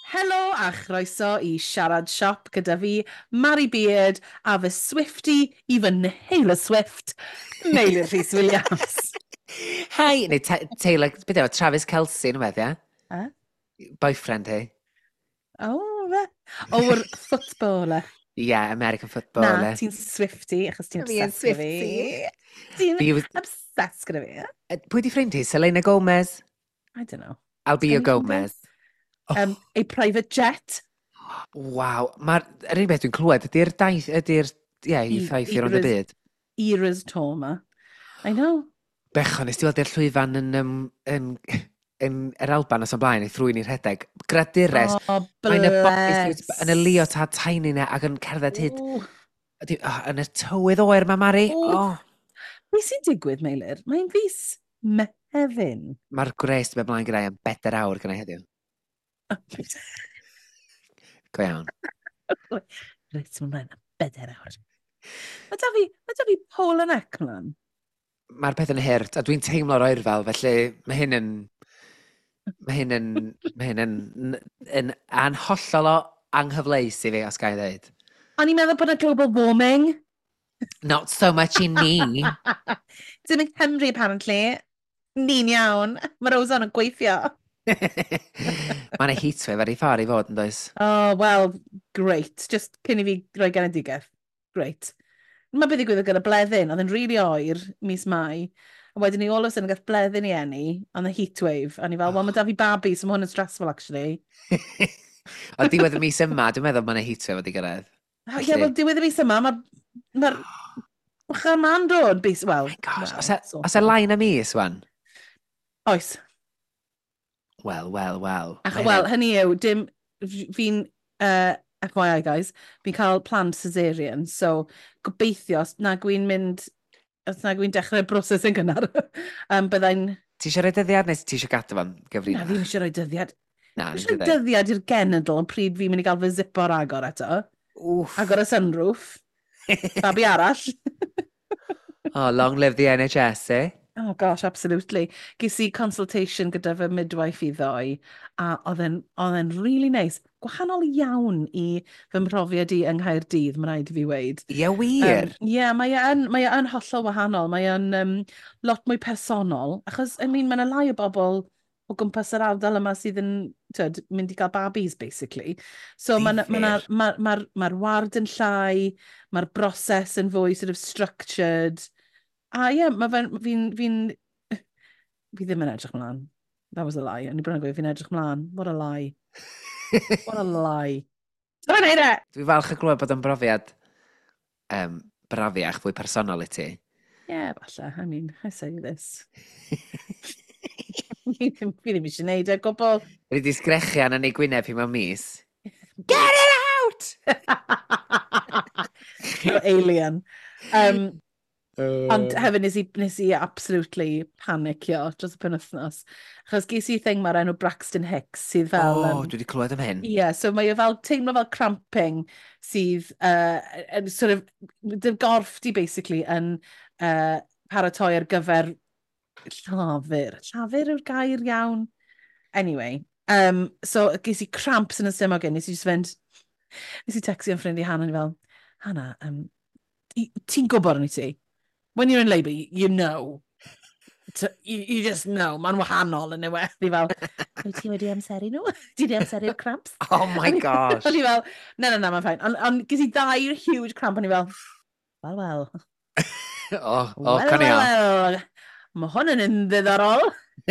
Helo a chroeso i Siarad Siop gyda fi, Mari Beard, a fy Swifty i fy Taylor Swift, Meilir Rhys Williams. Hi, neu Taylor, beth yw, Travis Kelce, nhw beth, ie? Eh? Boyfriend hi. O, fe? O'r footballer. Yeah, American Na, footballer. ti'n Swifty, achos ti'n Fi yn obsessed gyda fi. Swiftie. Ti'n Fi was... obsessed gyda fi. Pwy di ffrind hi? Selena Gomez? I don't know. Albio Sgen i ffrindiau? Gomez. A private jet. Waw, mae'r yr unig beth dwi'n clywed ydy'r daith, ydy'r, ie, i ffaithio rond y byd. Era's Toma. I know. Bechon, nes ti weld i'r llwyfan yn yr Alban os o'n blaen, ei thrwy'n i'r rhedeg. Gradures. Oh, Mae'n y bless. yn y leotard tiny na ac yn cerdded hyd. Ooh. Yn y tywydd oer mae Mari. Ooh. Be sy'n digwydd, Meilir? Mae'n fus Mehefin. Mae'r gwres be blaen gyda'i yn bedair awr gyda'i heddiw. Go iawn. Reit, mae'n rhaid bedair awr. Mae da fi pôl yn ec mlaen. Mae'r peth yn hyrt, a dwi'n teimlo'r oerfel, felly mae hyn yn anhollol o anghyfleus i fi, os gael ei ddweud. O'n i'n meddwl bod yna global warming. Not so much in ni. Dim yng Nghymru, apparently. Ni'n iawn. Mae'r ozon yn gweithio. Mae'n ei heatwave ar ei ffordd i fod yn does. Oh, well, great. Just cyn i fi roi genedigaeth. Great. Mae beth i gwybod gyda bleddyn. Oedd yn rili oer mis Mai. A wedyn ni all of a sudden gath bleddyn i enni on the heatwave. A ni fel, wel, mae da fi babi, so mae hwn yn stressful, actually. O diwedd y mis yma, dwi'n meddwl mae'n ei heatwave wedi gyrraedd. Ie, wel, diwedd y mis yma, mae'r bachan ma'n dod. Wel, Gosh, os e lain am mis, wan? Oes. Wel. Wel, hynny yw, fi'n, FYI guys, fi'n cael plant caesarean, so gobeithio, os na gwy'n dechrau broses yn gynnar, byddai'n... Ti eisiau rhoi dyddiad neu ti eisiau gadw fan gyfrinach? Na, fi'n eisiau rhoi dyddiad. Na, Fi'n eisiau rhoi dyddiad i'r genedl, pryd fi'n mynd i gael fy zipo'r agor eto. Wff. Agor y sunroof. Babi arall. Oh, long live the NHS, eh? Oh gosh, absolutely. Ges i consultation gyda fy midwife i ddoe, a oedd e'n really nice. Gwahanol iawn i fy mhrofiad i yng Nghaerdydd, mae'n rhaid i fi weid. Ie, wir. Ie, mae e yn hollol wahanol. Mae e'n lot mwy personol. Achos, mae yna lai o bobl o gwmpas yr ardal yma sydd yn mynd i gael babis, basically. So mae'r ward yn llai, mae'r broses yn fwy sort of structured. A ie, fi ddim yn edrych mlaen. That was a lie. O'n i bron yn gweud fi'n edrych mlaen. What a lie. What a lie. Dwi'n neud e! Dwi'n falch y glwyd bod yn brofiad brafiach fwy personol i ti. Yeah, falle. I mean, I say this. Fi ddim eisiau neud e, gwbl. Rydw i sgrechian yn ei gwyneb hi mewn mis. Get it out! Alien. Ond hefyd nes i absolutely panicio dros y penwythnos. Achos ges i thing mae'r enw Braxton Hicks sydd fel... dwi wedi clywed am hyn. Ie, so mae fel teimlo fel cramping sydd sort of, dy gorff di basically yn paratoi ar gyfer llafur. Llafur yw'r gair iawn. Anyway, so ges i cramps yn y stomach yn, nes i texio yn ffrind i Hannah, fel, Hannah, ti'n gwybod yn i ti? When you're in labour, you know. You just know. Mae'n wahanol yn ewedd. Ni fel, ti wedi amseru nhw? Ti wedi amseru'r cramps? Oh my gosh. Ni fel, na, mae'n ffain. Ond ges i ddau huge cramp, o'n i fel, well. Can i Well. Mae hwn yn ddiddorol.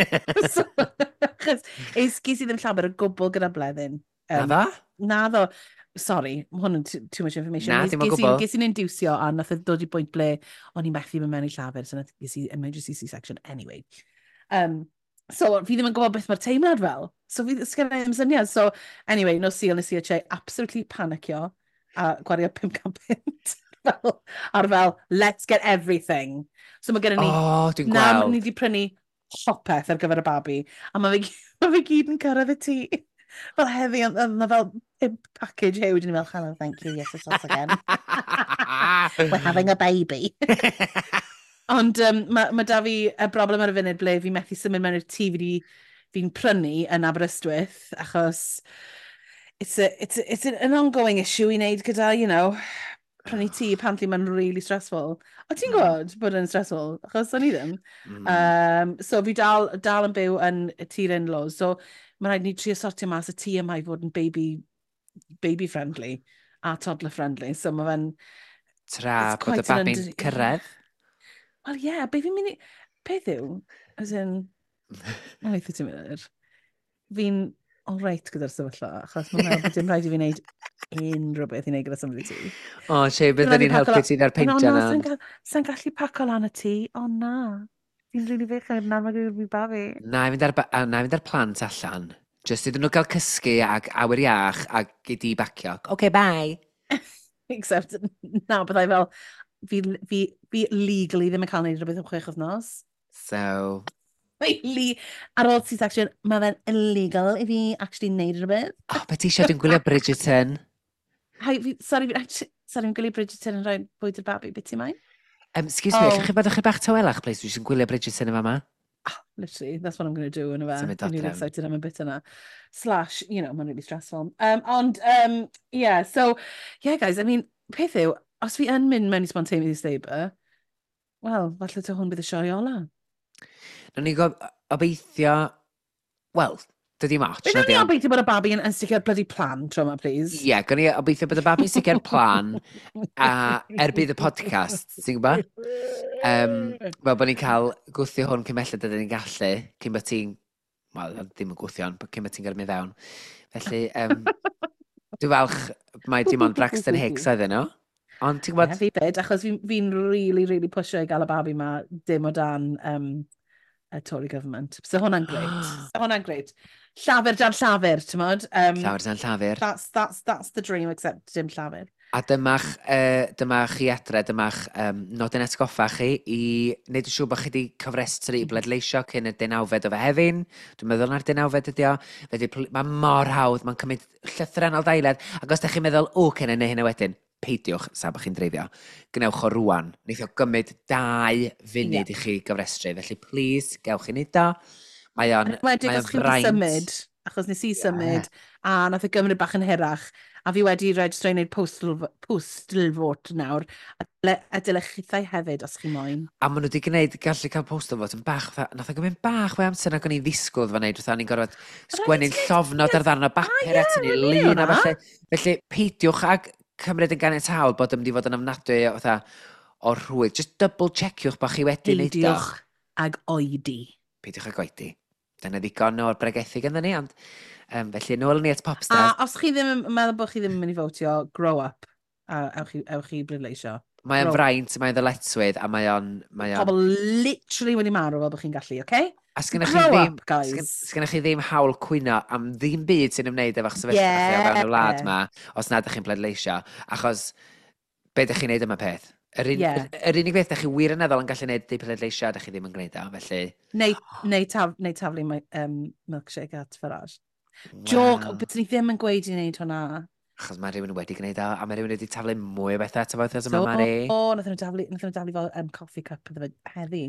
Ges i ddim llawer o gwbl gyda bleddyn. Na ddo. Sorry, mae hwn yn too much information. Na, dim o gwbl. Ges i'n inducio a nath dod i bwynt ble o'n i'n methu mynd mewn i llafur, so ges i emergency C-section anyway. So, fi ddim yn gwybod beth mae'r teimlad fel. So, fi sgen i'n syniad. So, anyway, nos i absolutely panicio a gwario 500 pint ar fel, let's get everything. So, mae gen i ni... dwi'n gweld. Na, ni wedi prynu hopeth ar gyfer y babi. A mae fe gyd yn cyrraedd y tŷ. Fel heddi, yna fel package huge, and fel, hello, thank you, yes, it's us again. We're having a baby. Ond mae da fi y broblem ar y funud ble fi methu symud mewn i'r tŷ fi'n prynu yn Aberystwyth, achos it's an ongoing issue I wneud gyda, prynu tŷ apparently mae'n really stressful. O ti'n gwybod bod yn stressful? Achos o'n i ddim. Mm. So fi dal yn byw yn y tŷ'r in-laws. So mae'n rhaid ni trio sortio mas y tŷ yma i fod yn baby friendly a toddler friendly. So mae fe'n... Tra It's bod y quite an babi'n cyrraedd. Wel, ie, be fi'n mynd i... Peth yw, as in, mae'n eitha ti'n mynd, fi'n all right gyda'r sefyllfa, achos mae'n meddwl bod dim rhaid i fi wneud unrhyw beth i wneud gyda symud y tŷ. O, Shea, bydden ni'n helpu ti ddar peintio na. Sa'n gallu paco lan y tŷ, o na. Fi'n rili fechyd, na mae gyda'r fi babi. Na i fynd ar plant allan. Just iddyn nhw gael cysgu ag awyr iach ag i di bacio. OK, bye. Except, na, byddai fel, fi legally ddim yn cael neud rhywbeth am 6 wythnos. So... Ar ôl C-section, mae fe'n illegal i fi actually neud rhywbeth. Oh, beth ti eisiau dwi'n gwylio Bridgerton? Sorry, fi'n gwylio Bridgerton yn rhoi bwyd i'r babi, beth ti'n maen? Excuse me, chi'n bod o'ch bach tawelach, please? Dwi'n gwylio Bridgerton yma. Literally, that's what I'm going to do yn y fe. Symud I'm really adref. excited am y bit yna. Slash, mae'n really stressful. Yeah, so, yeah, guys, I mean, peth yw, os fi yn mynd mewn i spontaneous labour, wel, falle to hwn bydd y sioe ola. Nawr ni obeithio... Wel, dydy mach. Beth ni obeithio bod y babi yn sticio'r bloody plan tro yma, please? Ie, gan i obeithio bod y babi sicr plan a erbydd y podcast, ti'n gwybod? Fel bod ni'n cael gwthio hwn cymellad ydyn ni'n gallu, cyn bod ti'n... Wel, ddim yn gwthio, ond cyn bod ti'n gyrru fewn. Felly, dwi'n falch mae dim ond Braxton Hicks oedden nhw. Ond ti'n gwybod... Fi byd, achos fi'n really pusho i gael y babi ma dim o dan y Tory government. So hwnna'n great. Llafur dan llafur, ti'n modd? Llafur dan llafur. That's the dream, except dim llafur. A dyma'ch chi adre, dyma'ch nodyn atgoffa chi i wneud yn siŵr bod chi wedi cofrestru i bleidleisio cyn y deunawfed o Fehefin. Dwi'n meddwl na'r deunawfed ydi o. Mae mor hawdd, mae'n cymryd llythrau o dailed. Ac os da chi'n meddwl, cyn neu hynny wedyn, peidiwch sa bod chi'n dreifio. Gnewch o rwan. Neith o gymryd 2 funud i chi gofrestru. Felly, please, gewch chi wneud o. Mae o'n fraint. Achos nes i symud, a nath y gymryd bach yn hirach, a fi wedi registro i wneud postal vote nawr, a dylech chithau hefyd os chi moyn. A maen nhw wedi gwneud gallu cael postal vote yn bach, nath o gymryd bach fe amser nag o'n i'n ddisgwyl fan wneud, ni'n gorfod sgwennu'n llofnod ar ddarn o bapur at ni lun a falle. Felly, peidiwch ag cymryd yn ganiataol bod ym wedi fod yn ofnadwy o rhwydd. Just double checkiwch bod chi wedi wneud o. Peidiwch ag oedi. Peidiwch ag oedi. Dyna ddigon o'r bregethu gyda ni, ond felly nôl ni at Popstars. A os chi ddim yn meddwl bod chi ddim yn mynd i fotio, grow up, a ewch chi bleidleisio. Mae o'n fraint, mae o'n ddyletswydd, a mae o'n... Pobl literally wedi marw fel bod chi'n gallu, oce? A sgynna chi ddim hawl cwyno am ddim byd sy'n ymwneud efo'ch sefyllfa chi o fewn y wlad yma, os nad ydych chi'n bleidleisio, achos be ydych chi'n neud yma peth? Yr unig beth ydych chi wir yn eddol yn gallu neud di pleidleisio, ydych chi ddim yn gwneud o, felly... Neu taflu milkshake at Farage. Joke, beth ni ddim yn gweud i wneud hwnna. Achos mae rhywun wedi gwneud o, a mae rhywun wedi taflu mwy o bethau at y fawrthas yma, Mari. Nath nhw taflu fel coffee cup iddo fe heddi.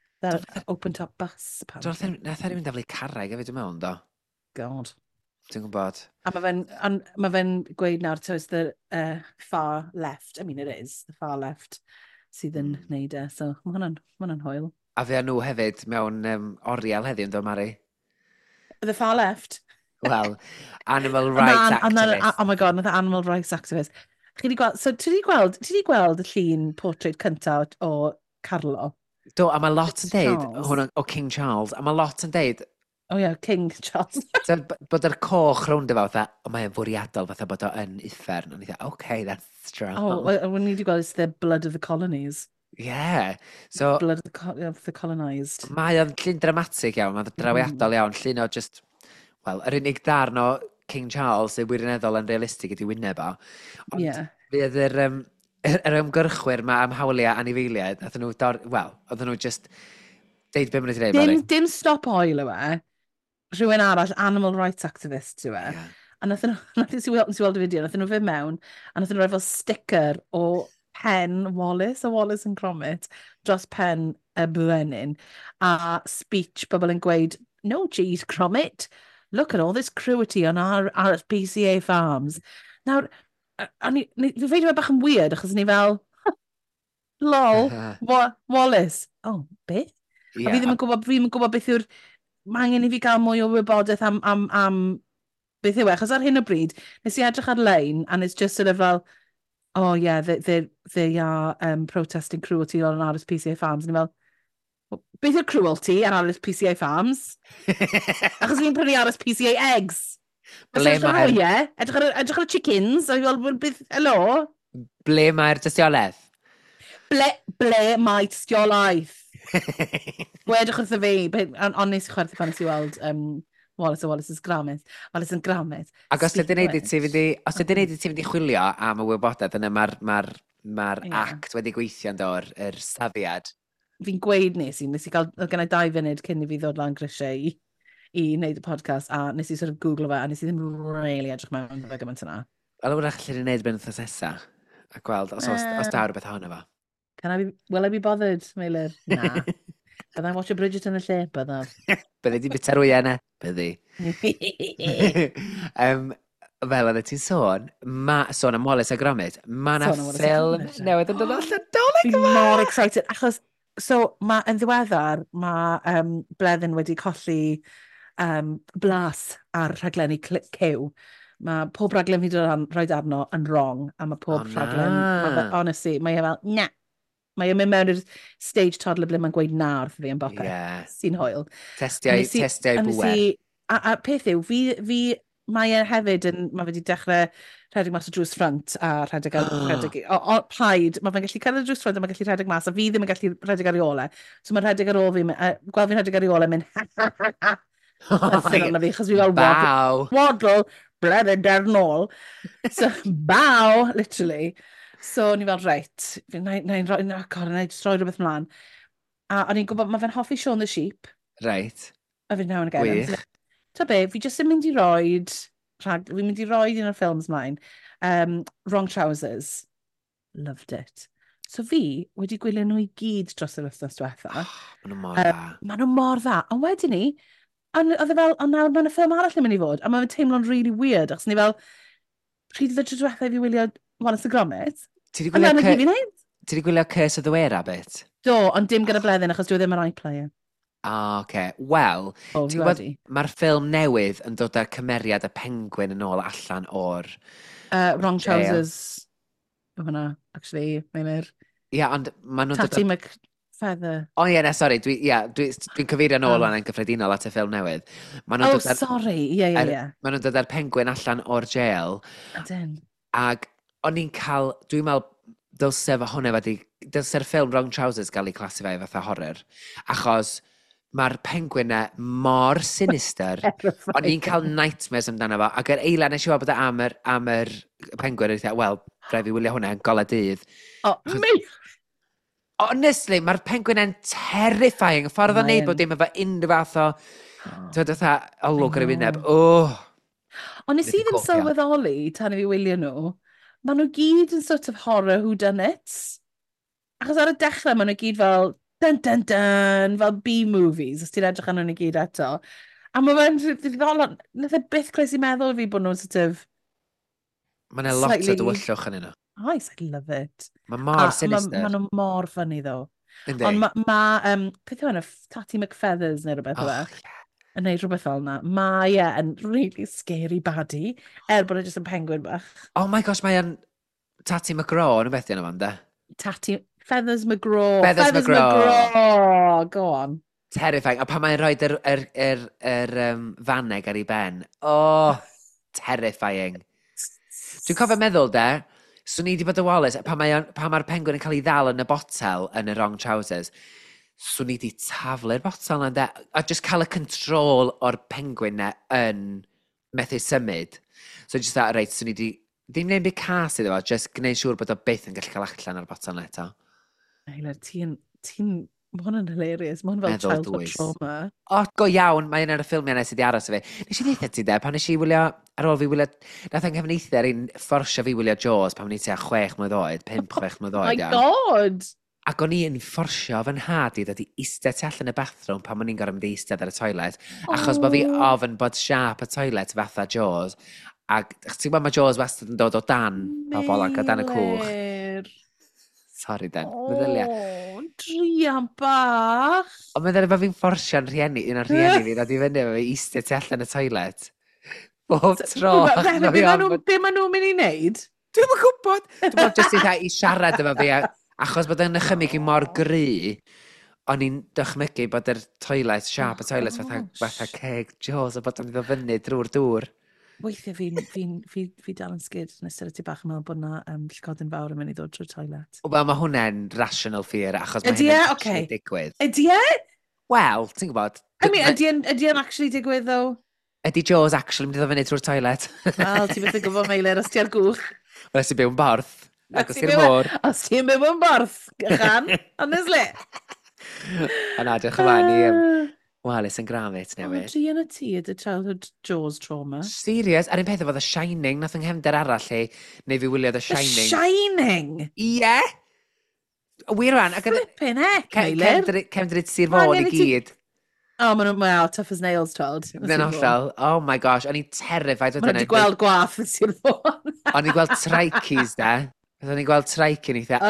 Open top bus. Nath rhywun taflu carreg hefyd, dwi'n meddwl, do? God. Ti'n gwybod? A mae fe'n gweud nawr, so it's the far left. I mean, it is the far left sydd yn neud e. So, mae hwnna'n hwyl. A fe nhw hefyd mewn oriel heddiw, ynddo, Mari? The far left? Wel, animal rights activist. Oh my god, nath animal rights activist. Chi di gweld, so ti di gweld y llun portrait cyntaf o Carlo? Do, a mae lot yn deud, o King Charles, a mae lot yn deud, Oh yeah, King Charles. bod yr coch rownd efo, mae'n fwriadol fatha bod o yn uffern. Ond i dda, okay, that's strong. Oh, when ni wedi gweld, it's the blood of the colonies. Yeah. So, blood of the colonised. Mae o'n llun dramatig iawn, mae'n drawiadol iawn, llun o just, wel, yr unig darn o King Charles sy'n wirioneddol yn realistig ydi wyneb o. Ond fydd yr ymgyrchwyr ma am hawliau anifeiliaid, oedden nhw just deud be maen nhw wedi dweud. Dim stop oil yw e. Rhywun arall, animal rights activist yw e. A nath i weld y fideo, nath nhw fe mewn, a nath nhw rhoi fel sticker o pen Wallace and Gromit, dros pen y brenin, a speech bobl yn gweud, no cheese Gromit, look at all this cruelty on our PCA farms. Nawr, fi feidio fe bach yn weird, achos ni fel, lol, Wallace. Oh, be? A fi Ie, ddim yn gwybod, fi ddim yn gwybod beth yw'r... Mae angen i fi gael mwy o wybodaeth am beth yw e. Achos ar hyn o bryd, nes i edrych ar-lein, and it's just sort of fel, oh yeah, they are protesting cruelty on RSPCA farms. And fel, beth yw'r cruelty ar RSPCA farms? Achos fi'n prynu RSPCA eggs. Ble mae'r... Edrych ar y chickens, a fi fel, well, beth, hello? Ble mae'r dystiolaeth? Ble mae tystiolaeth? Wedwch wrtho fi, ond nes i chwerthu pan nes i weld Wallace a Wallace's Gromit. Wallace yn Gromit. Ac os ydyn neud i ti fynd i chwilio am y wybodaeth yna mae'r act wedi gweithio yn dod yr safiad. Fi'n gweud nes i gael, gynnau 2 funud cyn i fi ddod lan grisiau i wneud y podcast, a nes i sort of Google fe, a nes i ddim really edrych mewn fe gymaint yna. Wel, wrach lle ni'n neud beth nesa, a gweld os da rhywbeth ohono fo. Will I be bothered, Meilir? Na. Byddai'n watch a Bridget yn y lle, byddaf. Byddi di bita rwy yna? Byddi. Fel yna ti'n sôn am Wallace a Gromit, mae yna ffilm newydd yn dod allan doleg yma. Fi'n mor excited, achos, yn ddiweddar, mae Bleddyn wedi colli blas ar rhaglenni cyw. Mae pob rhaglen fi wedi rhoi arno yn wrong, a mae pob rhaglen, honestly, mae e fel, na. Mae e'n mynd mewn i'r stage toddler ble mae'n gweud na wrth fi yn bopeth. Sy'n hwyl. Testiau bwer. A peth yw, mae e hefyd yn, mae wedi dechrau rhedeg mas o drws ffrant a rhedeg ar... Paid, mae fe'n gallu cyrraedd drws ffrant a mae'n gallu rhedeg mas a fi ddim yn gallu rhedeg ar ei ole. So mae'n rhedeg ar ôl fi, gweld fi'n rhedeg ar ei ole, mynd Ffyn fi, chos fi fel waddle, Bleddyn der nôl. So, bow, literally. So, ni fel, reit, na'i'n droi rhywbeth mlaen. A o'n i'n gwybod, mae fe'n hoffi Shaun the Sheep. Right. A fi'n nawn again. Ta be, fi jyst yn mynd i roed, fi'n mynd i roed un o'r ffilms mlaen. Wrong Trousers. Loved it. So fi wedi gwylio nhw i gyd dros yr wythnos diwetha. Maen nhw mor dda. Maen nhw mor dda. A wedyn ni, oedd e fel, ond nawr mae'n y ffilm arall yn mynd i fod. A mae'n teimlo'n really weird. Achos ni fel, pryd oedd y diwetha i fi wylio Wallace a Gromit. Ti di gwylio Curse of the Were-Rabbit? Do, ond dim gyda Bleddyn achos dwi ddim yn iPlayer. Oce. Wel, mae'r ffilm newydd yn dod â'r cymeriad y penguin yn ôl allan o'r... Wrong Trousers. Yw hwnna, actually, Meilir. Ia, ond maen nhw'n... Tati McFeather. O ie, sori, dwi'n cyfeirio nôl yn gyffredinol at y ffilm newydd. Sorry, ie. Maen nhw'n dod â'r penguin allan o'r jail. Ydyn. Ac o'n i'n cael, dwi'n meddwl, dylse'r ffilm Wrong Trousers gael ei classify fatha horror. Achos mae'r penguin mor sinister. O'n i'n cael nightmares amdano fo. Ac yr eilan nes i weld am yr penguin, wel, rhaid fi wylio hwnna yn golau dydd. Honestly, mae'r penguin yn terrifying. Ffordd o'n neud bod dim efo unrhyw fath o... Dwi'n dweud olwg ar y wyneb. Ond nes i ddim sylweddoli tan i fi wylio nhw. Maen nhw gyd yn sort of horror whodunits. Achos ar y dechrau maen nhw gyd fel dun, fel B-movies, os ti'n edrych arno nhw gyd eto. A mae fe'n ddiddorol, nath e byth croes i meddwl fi bod nhw'n sort of... Mae'n lot o dywyllwch yn yno. I love it. Mae mor sinister. Maen nhw mor funny ddo. Ond beth yw hwnna, Tati McFeathers neu rhywbeth o fe? Yn neud rhywbeth fel yna. Mae yn really scary baddie, bod e jyst yn penguin bach. Oh my gosh, mae yn Tati McGraw yn y beth yna fan, de? Feathers McGraw. Feathers McGraw. Go on. Terrifying. A pan mae'n rhoi faneg ar ei ben. Terrifying. Dwi'n cofio meddwl, de, swn i wedi bod y Wallace, pan mae'r penguin yn cael ei ddal yn y botel yn y Wrong Trousers, swn i wedi taflu'r botel yna, de, a just cael y control o'r penguin yn methu symud. So just that, reit, swn i wedi, ddim neud byd cas iddo fo, just gwneud siŵr bod o byth yn gallu cael allan ar botel yna eto. Eilir, mae hwnna'n hilarious, mae hwnna'n fel childhood trauma. Go iawn, mae yna'r ffilmiau nes i wedi aros o fi. Nes i ddeitha ti de, pan nes i wylio, ar ôl fi wylio, nath yng nghefneithio ar un fforsio fi wylio Jaws, pan nes i tua 6 mlynedd oed, 5-6 mlynedd oed. My God! Ac o'n i'n fforsio fy nhad i ddod i eistedd tu allan y bathroom pan o'n i'n gorau mynd i eistedd ar y toilet. Achos bod fi O, ofyn bod siap y toilet fatha Jaws. Ac ti'n gwybod mae Jaws wastad yn dod o dan pobl ac o dan y cwch. Meilir. Sori, Den. Meddylia. O, drian bach. Ond meddylia bod fi'n fforsio'n rhieni, un o'r rhieni fi, ddod i fyny efo fi eistedd tu allan y toilet. Bob tro. Be maen nhw'n mynd i wneud? Dwi'n yn gwybod. Dwi'n meddwl jyst i siarad efo fi. Achos bod yn ychymig i mor gry, o'n i'n dychmygu bod yr toilet, siap y toilet fatha ceg Jaws a bod o'n ddod fyny drwy'r dŵr. Weithiau fi dal yn sgyd nes yr ti bach yn meddwl bod na llgodyn fawr yn mynd i ddod trwy'r toilet. Wel, mae hwnna'n rational fear, achos mae Ydy e? hynny'n Ocê. actually digwydd. Ydy e? Wel, ti'n gwybod. Ydy e'n actually digwydd ddo? Ydy Jaws actually mynd i ddod fyny trwy'r toilet? Wel, ti beth yn gwybod Meilir os ti ar gwch. Wel, os ti'n byw yn borth. Ac os ti'n môr. Os ti'n byw yn borth, gychan, honestly. A na, diolch yn fan i Wallace yn Gromit O, newydd. dri yn y ti ydy childhood Jaws trauma. Serious? A'r un peth efo The Shining, nath yng nghefnder arall chi, neu fi wylio The The Shining. Shining? Ie? Wir rwan. Flippin' heck, Meilir. Cefndrid Sir Fôn i gyd. O, maen nhw'n tough as nails, child. Yn hollol. Oh my gosh, o'n i'n terrified. Maen nhw wedi gweld gwaff yn Sir Fôn. O'n i'n gweld tricies, da. O'n i'n gweld trike yn eitha.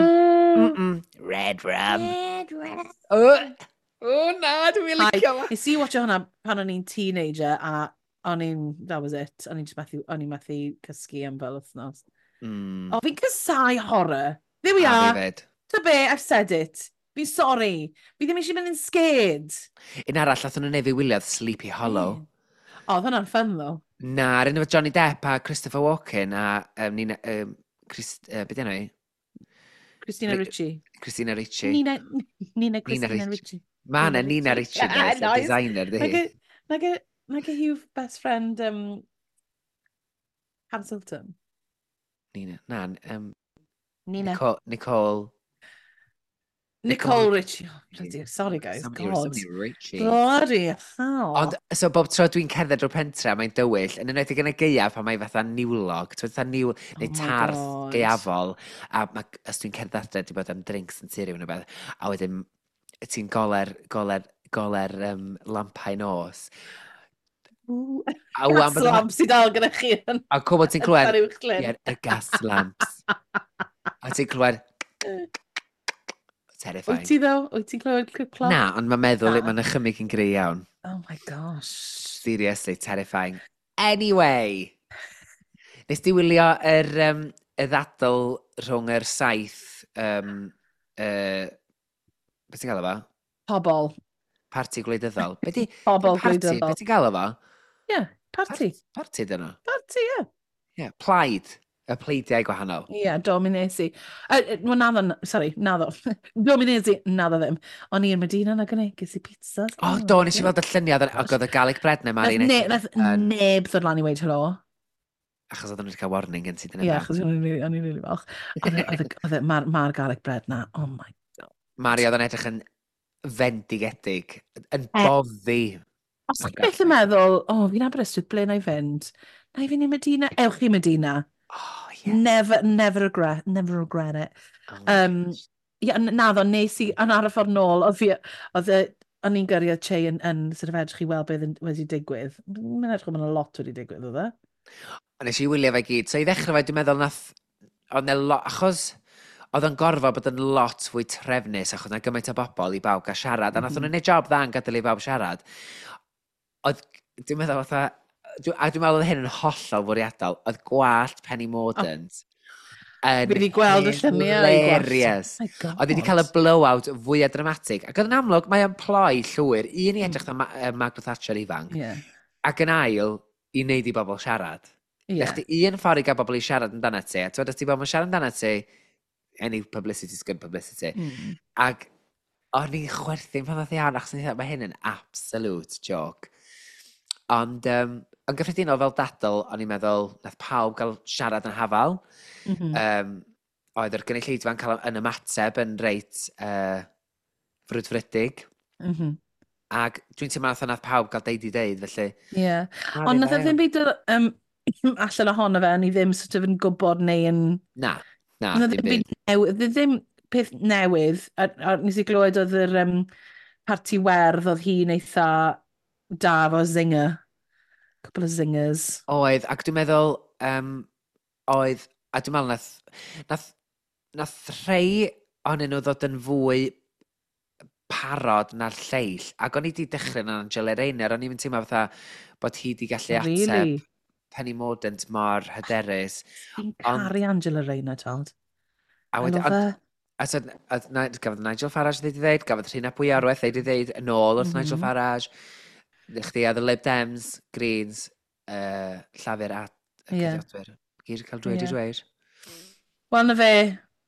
Red rum. Red rum. O na, dwi'n licio fo. Nes i watcho hwnna pan o'n i'n teenager a o'n i'n, that was it. O'n i'n methu cysgu am fel wythnos. O, fi'n cysau horror. There we are. Ta be, I've said it. Fi'n sorry. Fi ddim eisiau mynd yn scared. Un arall, athyn nhw'n nefi wyliodd Sleepy Hollow. O, oedd hwnna'n ffyn, ddo. Na, ar un efo Johnny Depp a Christopher Walken a Nina... Beth yna i? Christina Ricci. Christina Ricci. Nina Christina Ricci. Ma na Nina Ricci, nice. Designer, di. Nag yw best friend Hans Hilton. Nina, na, Nina. Nicole Ricci. Oh, bloody, sorry guys, God. Somebody Ricci. Bloody hell. Ond, so bob tro dwi'n cerdded drwy'r pentra, mae'n dywyll, yn enwedig yn y gaeaf, pan mae fatha niwlog, fatha niwl, neu tarth gaeafol, a os dwi'n cerdded adre, di bod am drinks yn tiri hwnnw beth, a wedyn, ti'n goler lampau nos. Gas lamps i dal gyda chi yn... A cwbl ti'n clywed... Y gas lamps. A ti'n clywed... Terrifying. Wyt ti ddo? Wyt ti'n clywed clop? Na, ond mae'n meddwl mae'n ychymig yn greu iawn. Oh my gosh. Seriously, terrifying. Anyway, nes di wylio y ddadl rhwng yr saith... beth ti'n gael efo? Pobl. Parti gwleidyddol. Pobl gwleidyddol. Beth ti'n gael efo? Ie, parti. Parti dyna? Parti, ie. Ie, plaid. Y pleidiau gwahanol. Ie, dominesi. Dominesi, naddo ddim. O'n i'n Medina na gynnu, ges i pizza. O, do, nes i weld y lluniau, ac oedd y garlic bread na Mari. Nath neb ddod lan i weid helo. Achos oedd nhw wedi cael warning gen ti. Ie, achos o'n i'n rili falch. Oedd mae'r garlic bread na, oh my god. Mari oedd yn edrych yn fendigedig, yn boddi. Os ydych beth yn meddwl, fi'n Aberystwyth, ble na i fynd? Na i fynd i Medina? Ewch i Medina. Oh, yeah. Never regret it. Naddo, nes i, yn ar y ffordd nôl, o'n i'n gyrru Che yn sort of edrych i weld beth wedi digwydd. Mae'n edrych o'n lot wedi digwydd, oedd e? Nes i wylio fe gyd. So i ddechrau fe, dwi'n meddwl achos oedd yn gorfod bod yn lot fwy trefnus, achos na gymaint o bobl i bawb gael siarad, a nath nhw'n neud job dda yn gadael i bawb siarad. Dwi'n meddwl fatha, a dwi'n meddwl oedd hyn yn hollol fwriadol, oedd gwallt Penny Mordaunt Fi wedi gweld y lluniau. Hilarious. Oedd wedi cael y blowout fwyaf dramatig. Ac oedd yn amlwg, mae o'n ploi llwyr. Un i edrych na Margaret Thatcher ifanc. Ac yn ail, i wneud i bobl siarad. Un ffordd i gael bobl i siarad amdano ti. A ti'n bobl yn siarad amdano ti, any publicity is good publicity. Ac o'n i'n chwerthu'n pan oedd i an, achos mae hyn yn absolute joke. Ond yn gyffredinol fel dadl, o'n i'n meddwl, nath pawb gael siarad yn hafal. Oedd yr gynulleidfa'n cael yn ymateb yn reit frwdfrydig. Ac dwi'n teimlo nath pawb gael deud i deud, felly. Ie. Ond nath ddim byd allan ohono fe, ni ddim sort of yn gwybod neu yn... Na, ddim byd. peth newydd, a nes i glywed oedd yr parti werdd oedd hi'n eitha da fo zinger. Couple of zingers. Oedd, ac dwi'n meddwl, oedd, a dwi'n meddwl nath, nath rhai ohonyn nhw ddod yn fwy parod na'r lleill, ac o'n i di dechrau yn Angela Rayner, o'n i'n teimlo fatha bod hi di gallu ateb Really? Penny Mordaunt mor hyderus, Fi'n ond, caru Angela Rayner, Todd. a I wedi, love ond, her. a so, gafodd Nigel Farage wedi dweud, gafodd Rhina Bwyarwaith wedi dweud yn ôl wrth Nigel Mhm. Farage, chdi, a the Lib Dems, Greens, llafur a y Ie, cyddiadwyr. Gyd cael dweud i ie. dweud. Wel, na fe.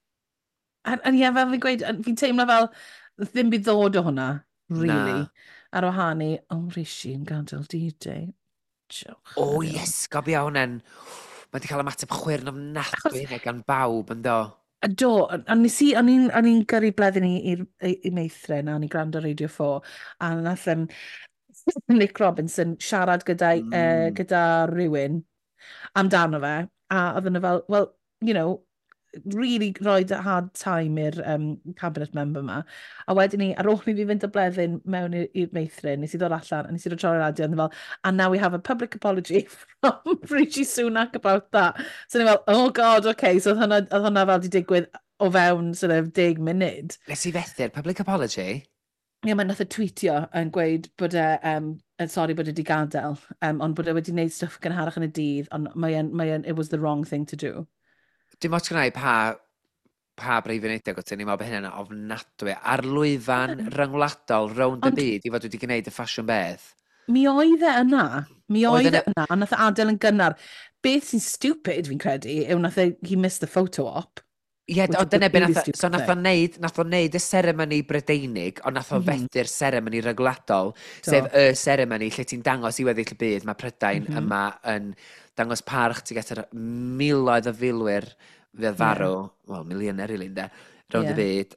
A ie, fel fi'n gweud, fi'n teimlo fel ddim byd ddod o hwnna, really. Na. Ar wahân i, o, Rishi yn gadael D-Day. Jwch, O, heddiw. yes, gofio hwnna'n... Mae wedi cael ymateb chwyrn Achos, ofnadwy hynny gan bawb, yn do. a do, o'n i'n gyrru bleddyn i meithrin, a o'n i gwrando Radio 4, a nath Nick Robinson siarad Mm. gyda rhywun amdano fe, a oedd yna fel, well, you know, really roed a hard time i'r cabinet member ma. A wedyn ni, ar ôl i fi fynd y bleddyn mewn i'r meithrin, nes i ddod allan, a nes i ddod troi'r radio, a fel, and now we have a public apology from Rishi Sunak about that. So ni fel, oh god, okay, so oedd hwnna fel di digwydd o fewn sort of 10 munud. Nes i fethu'r public apology? Ie, mae nath y tweetio yn gweud bod yn sori bod e wedi gadael, ond bod e wedi gwneud stwff gynharach yn y dydd, ond it was the wrong thing to do. Dim ots gynnau pa breif unedig o ti, ni'n meddwl bod hynny'n ofnadwy. Ar lwyfan ryngwladol rownd y Ond byd i fod wedi gwneud y ffasiwn beth. mi oedd e yna. Mi Oedd oedd yn e yna, a nath e adael yn gynnar. Beth sy'n stupid, fi'n credu, yw he missed the photo op, Ie, which o is the dyna be really nath stupid so thing. nath o neud y seremoni Brydeinig, ond nath o Mhm, fethu'r seremoni rygwladol, sef do. y seremoni lle ti'n dangos i weddill y byd, mae Prydain Mhm, yma yn dangos parch tuag at yr miloedd o filwyr fydd ie, farw, wel, miliyner rili, ynde, rownd y ie. byd,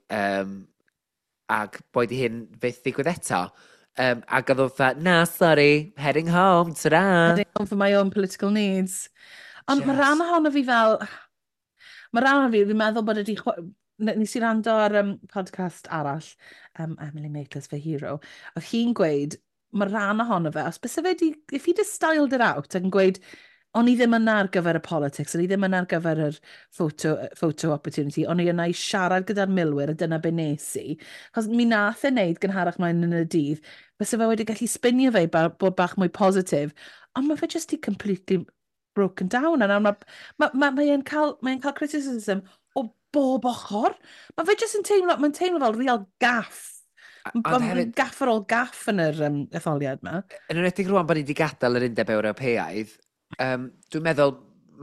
ac boed i hyn fyth ddigwydd eto. Ac oedd o fatha, na, sorry, heading home, ta-ra. Heading home for my own political needs. Ond mae rhan Just, ohono fi fel, mae rhan ohono fi'n meddwl bod ydi, nes i rando ar podcast arall, Emily Maitlis for Hero, oedd hi'n gweud, mae rhan ohono fe, os bys fe di, if he just styled it out ac yn gweud, o'n i ddim yna ar gyfer y politics, o'n i ddim yna ar gyfer yr photo opportunity, o'n i yna i siarad gyda'r milwyr, a dyna be nes i. Chos mi nath e wneud gynharach mlaen yn y dydd, bys fe wedi gallu spinio fe bod bach mwy positif, ond mae fe just i completely broken down, a nawr mae'n cael criticism o bob ochr. Mae fe just yn teimlo, mae'n teimlo fel real gaff. ond hefyd, Gaff ar ôl gaff yn yr etholiad yma. yn enwedig rwan bod ni wedi gadael yr Undeb Ewropeaidd, dwi'n meddwl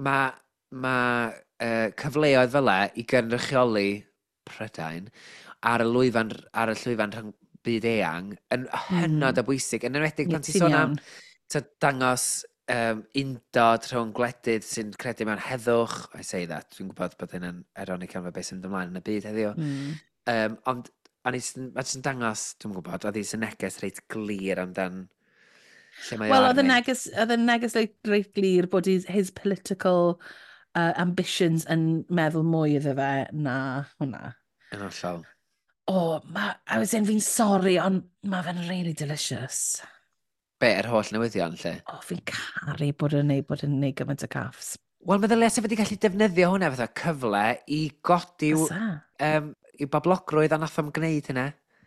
cyfleoedd fel i gynrychioli Prydain ar y llwyfan rhwng byd eang yn hynod o bwysig. Yn enwedig Ie, pan ti'n ti'n sôn am iawn. dangos undod rhwng gwledydd sy'n credu mewn heddwch. I say that, dwi'n gwybod bod hynny'n ironic am beth sy'n mynd ymlaen yn y byd heddiw. Ond mae jyst yn dangos, dwi'n gwybod, oedd hi'n neges reit glir amdan lle mae o Wel, arni. oedd y neges reit glir bod his political ambitions yn meddwl mwy iddo fe na hwnna. Yn hollol. I was in, fi'n sorry, ond mae fe'n really delicious. Be, yr holl newyddion, lle? Fi'n caru bod yn neud gymaint o caffs. Wel, meddylia sef wedi gallu defnyddio hwnna fatha cyfle i godi Fysa. i boblogrwydd a nath o'n gwneud hynna.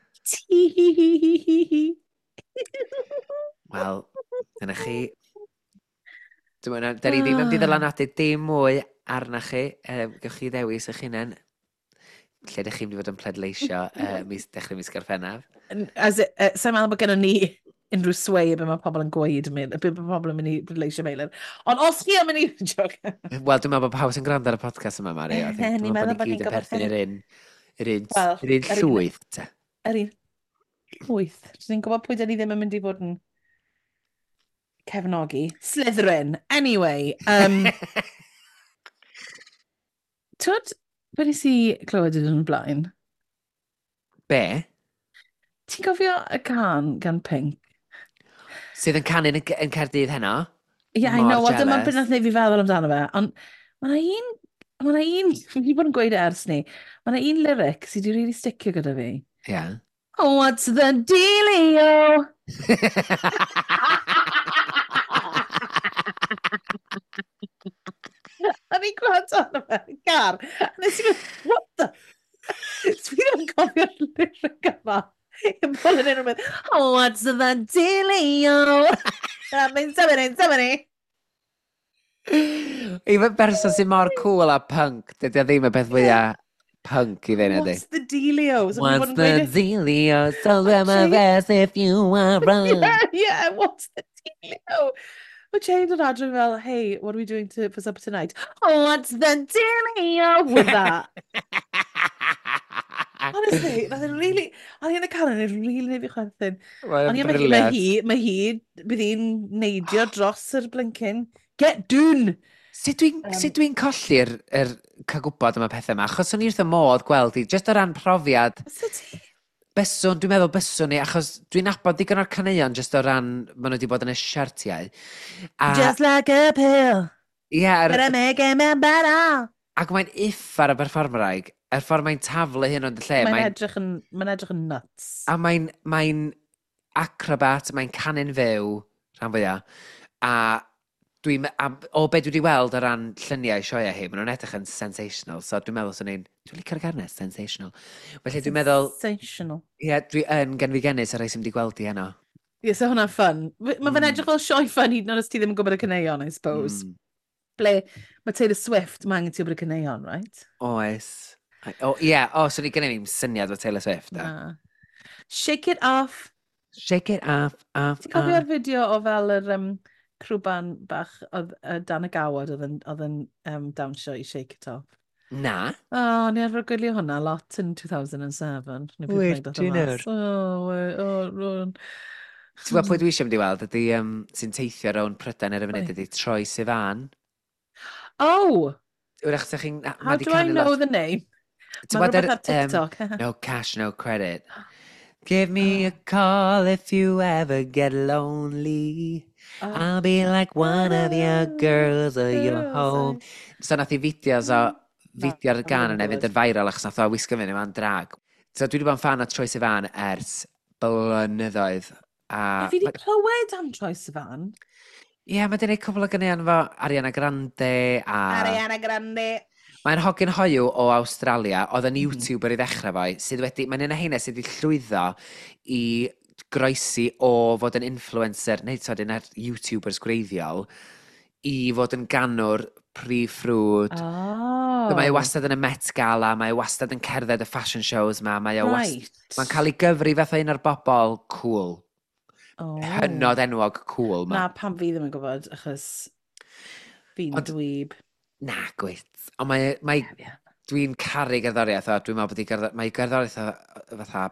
Ti. Wel, dyna chi. Da ni ddim yn ddiddyladu dim mwy arna chi. Gewch chi ddewis eich hunain. Lle ydych chi'n mynd i fod yn pledleisio dechrau mis Gorffennaf. Sa'n meddwl bod gennym ni unrhyw sway y beth mae pobl yn gweud, beth mae pobl yn mynd i bleidleisio Meilir. Ond os chi yn mynd i... Wel, dwi'n meddwl bod pawb sy'n gwrando ar y podcast yma, Mari. Dwi'n meddwl bod ni gyd yn perthyn yr un llwyth. Yr un llwyth. Dwi'n gwybod pwy dyn ni ddim yn mynd i fod yn cefnogi. Slytherin. Anyway. Twyd, be nes i clywed yn blaen? Be? Ti'n cofio y can gan Pink? Sydd yn canu yn Caerdydd heno? Ie, I Mor know, a dyma jealous. beth nath neu fi feddwl amdano fe, ond mae un Mae yna un, fi wedi bod yn gweud e ers ni, mae yna un lyric sydd wedi really sticio gyda fi. Yeah. Oh, what's the dealio? A ni'n gwrando arno fe yn y car. A nes i fynd, what the? So fi ddim yn cofio'r lyric yma. Yn bod yn un o'n mynd, oh, what's the dealio? A mae'n symud. I fy berson sy'n mor cool a punk, dydy o ddim y peth fwyaf punk i fynd ydy. What's the dealio? So fi 'di bod What's yn the gweud dealio? So I'm a Actually- best if you are wrong. yeah, what's the dealio? Mae Jane yn adre fel, hey, what are we doing for supper tonight? Oh, what's the dealio with that? Honestly, nath e'n really... O'n i yn y car yn really neud fi chwerthin. O'n i yn meddwl, mae hi, bydd hi'n neidio dros yr blincin. Get dwn! Sut dwi'n colli'r cael gwybod am y pethau yma? Achos o'n i wrth y modd gweld i, just o ran profiad, Sut ti? dwi'n meddwl byswn ni, achos dwi'n nabod digon o'r caneuon just o ran, maen nhw wedi bod yn y siartiau. Just like a pill. Ie, Gonna make it better. ac mae'n ar y berfformraig, yr ffordd mae'n taflu hyn o'n dy lle. Mae'n edrych yn nuts. A mae'n acrobat, mae'n canu'n fyw, rhan fwyaf. O be dwi wedi weld o ran lluniau sioia hi, maen nhw'n edrych yn sensational. So dwi'n meddwl sy'n ein, dwi'n licio'r garnes, sensational. Felly dwi'n meddwl, Sensational. ie, dwi yn gen fi genus ar rai sy'n wedi gweld i heno. Ie, so hwnna'n ffyn. Mae fe'n edrych fel sioe ffyn hyd yn oed os ti ddim yn gwybod y caneuon, I suppose. Ble mae Taylor Swift, mae angen ti gwybod y caneuon, right? Oes. So ni gennym ni'n syniad o Taylor Swift, da. Na. Shake it off. Shake it off. Ti'n cofio'r fideo o fel yr crwban bach oedd Dan y Gawad oedd yn dawnsio i Shake It Off? Na. Ni arfer gwylio hwnna lot in 2007. Wedi nawr. Ti'n gwybod pwy dwi eisiau mynd i weld ydy sy'n teithio rown Prydain ar y funud ydy Troye Sivan. Oh! Wrach sa chi'n... How do I know the name? Mae'n rhywbeth ar TikTok. No cash, no credit. Give me a call if you ever get lonely. I'll be like one of your girls or your home. So nath i fideos ar gan yna fynd yn viral achos nath o wisgo fyny fan drag. So dwi wedi bod yn fan o Troye Sivan ers blynyddoedd. Fi wedi clywed am Troye Sivan. Ie, mae wedi gwneud cwbl o gynnion fo Ariana Grande a... Ariana Grande. Mae'n hogyn hoiw o Australia, oedd yn YouTuber i ddechrau fo, sydd wedi, mae'n un o heina sydd wedi llwyddo i groesi o fod yn influencer, neu tod un o'r YouTubers gwreiddiol, i fod yn ganwr prif ffrwd. Mae wastad yn y Met Gala, mae wastad yn cerdded y fashion shows ma, mae'n cael ei gyfri fath o un o'r bobl cool. Hynod enwog cool ma. Na, pam fi ddim yn gwybod, achos fi'n dweeb. Na, gwyt. Ond dwi'n caru gerddoriaeth o, dwi'n meddwl bod mae gerddoriaeth o fatha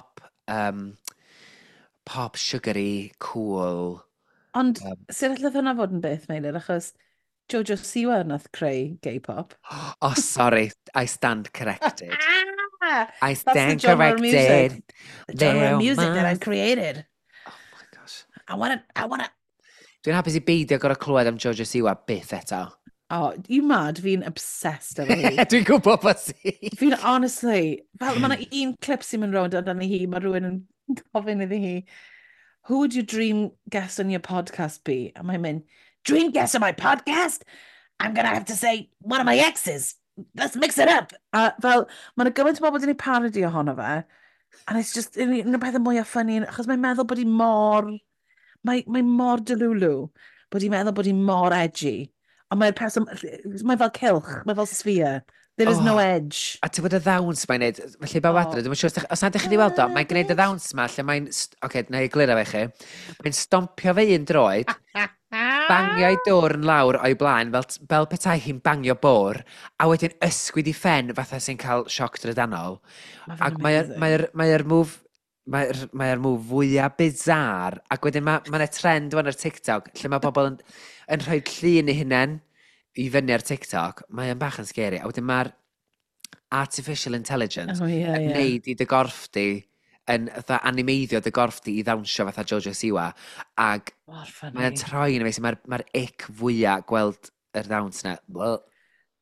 pop sugary, cool. Ond sut allai hwnna fod yn beth, Meilir, achos Jojo Siwa nath creu gay pop. Oh, sorry, I stand corrected. I stand That's the genre of corrected. The genre of music that I've created. Oh my gosh. I wanna... Dwi'n hapus i beidio gorau clywed am Jojo Siwa byth eto. Oh, you mad? Fi'n obsessed efo hi. Dwi'n gwybod bod si. Fi'n honestly, fel mae yna un clip sy'n mynd rownd amdano hi, mae rhywun yn gofyn iddi hi, who would your dream guest on your podcast be? A mae'n mynd, dream guest on my podcast? I'm gonna have to say one of my exes. Let's mix it up. A fel, mae yna gymaint o bobl wedi gwneud parody ohono fe, and it's just, un o'r pethau mwyaf ffynnu, achos mae'n meddwl bod hi mor, mae mor delulu, bod hi'n meddwl bod hi mor edgy. A mae'r person, mae fel cilch, mae fel sphere. There is no edge. A ti bod y ddawns mae'n neud, felly baw adre, dwi'n siŵr, os nad ych chi wedi weld o, mae'n gwneud y ddawns ma, lle mae'n, na i gliro fe chi, mae'n stompio fe un droed, bangio ei dŵr yn lawr o'i blaen, fel petai hi'n bangio bwr, a wedyn ysgwyd i ffen fatha sy'n cael sioc drydanol. Ac mae'r move fwyaf bizar, ac wedyn mae'n trend o'n ar TikTok, lle mae pobl yn rhoi llun i hunain i fyny ar TikTok, mae'n bach yn scary. A wedyn mae'r artificial intelligence yn gwneud i dy gorff di, yn animeiddio dy gorff di i ddawnsio fatha Jojo Siwa, ac mae'n troi yn y fe, mae'r ic fwyaf gweld yr ddawns na.